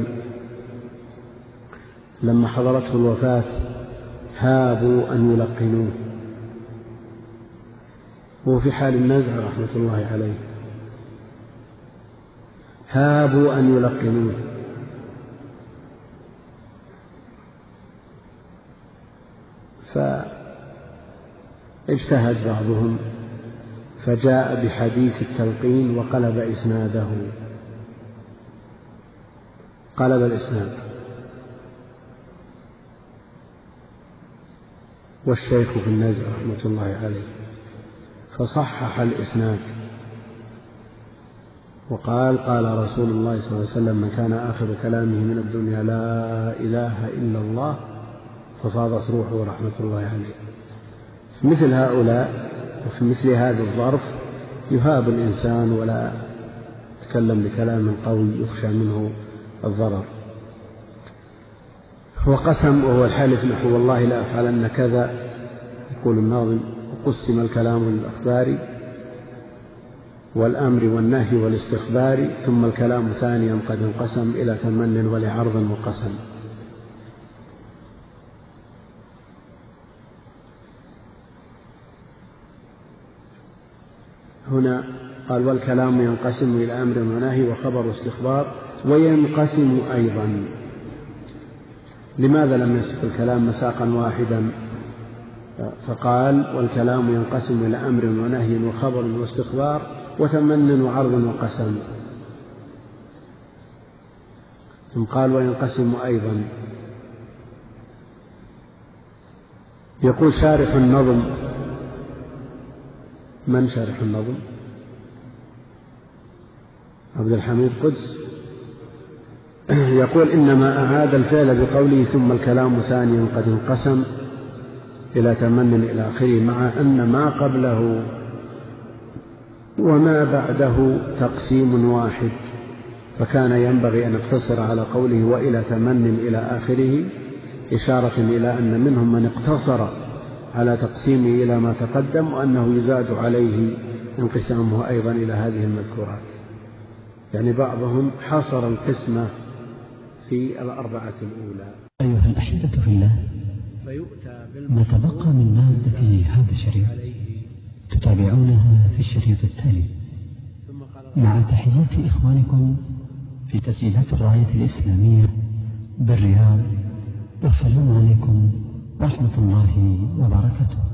لما حضرته الوفاة هابوا أن يلقنوه، هو في حال النزع رحمة الله عليه، هابوا أن يلقنوه، فاجتهد بعضهم فجاء بحديث التلقين وقلب إسناده، قلب الإسناد، والشيخ في النزع رحمة الله عليه فصحح الإسناد وقال قال رسول الله صلى الله عليه وسلم: من كان آخر كلامه من الدنيا لا إله إلا الله ففاضت روحه رحمة الله عليه. في مثل هؤلاء وفي مثل هذا الظرف يهاب الإنسان ولا يتكلم بكلام قوي يخشى منه الضرر. وقسم وهو الحلف نحو والله لا أفعلن كذا، يقول الناظم: وقسم الكلام للأخبار والأمر والنهي والاستخبار، ثم الكلام ثانيا قد انقسم إلى تمن ولعرض وقسم. هنا قال: والكلام ينقسم إلى أمر ونهي وخبر واستخبار، وينقسم أيضا. لماذا لم يسق الكلام مساقا واحدا؟ فقال: والكلام ينقسم إلى أمر ونهي وخبر واستخبار وتمن وعرض وقسم. ثم قال: وينقسم أيضا. يقول شارح النظم، من شارح النظم؟ عبد الحميد قدس، يقول: إنما أعاد الفعل بقوله ثم الكلام ثانيا قد انقسم إلى تمن إلى آخره، مع أن ما قبله وما بعده تقسيم واحد، فكان ينبغي أن يقتصر على قوله وإلى تمن إلى آخره، إشارة إلى أن منهم من اقتصر على تقسيمه إلى ما تقدم، وأنه يزاد عليه انقسامه أيضا إلى هذه المذكورات. يعني بعضهم حصر القسمة في الأربعة الأولى.
أيها الأحبة في الله، ما تبقى من مادة هذا الشريط تتابعونها في الشريط التالي، مع تحيات إخوانكم في تسجيلات الراية الإسلامية بالرياض، والسلام عليكم ورحمة الله وبركاته.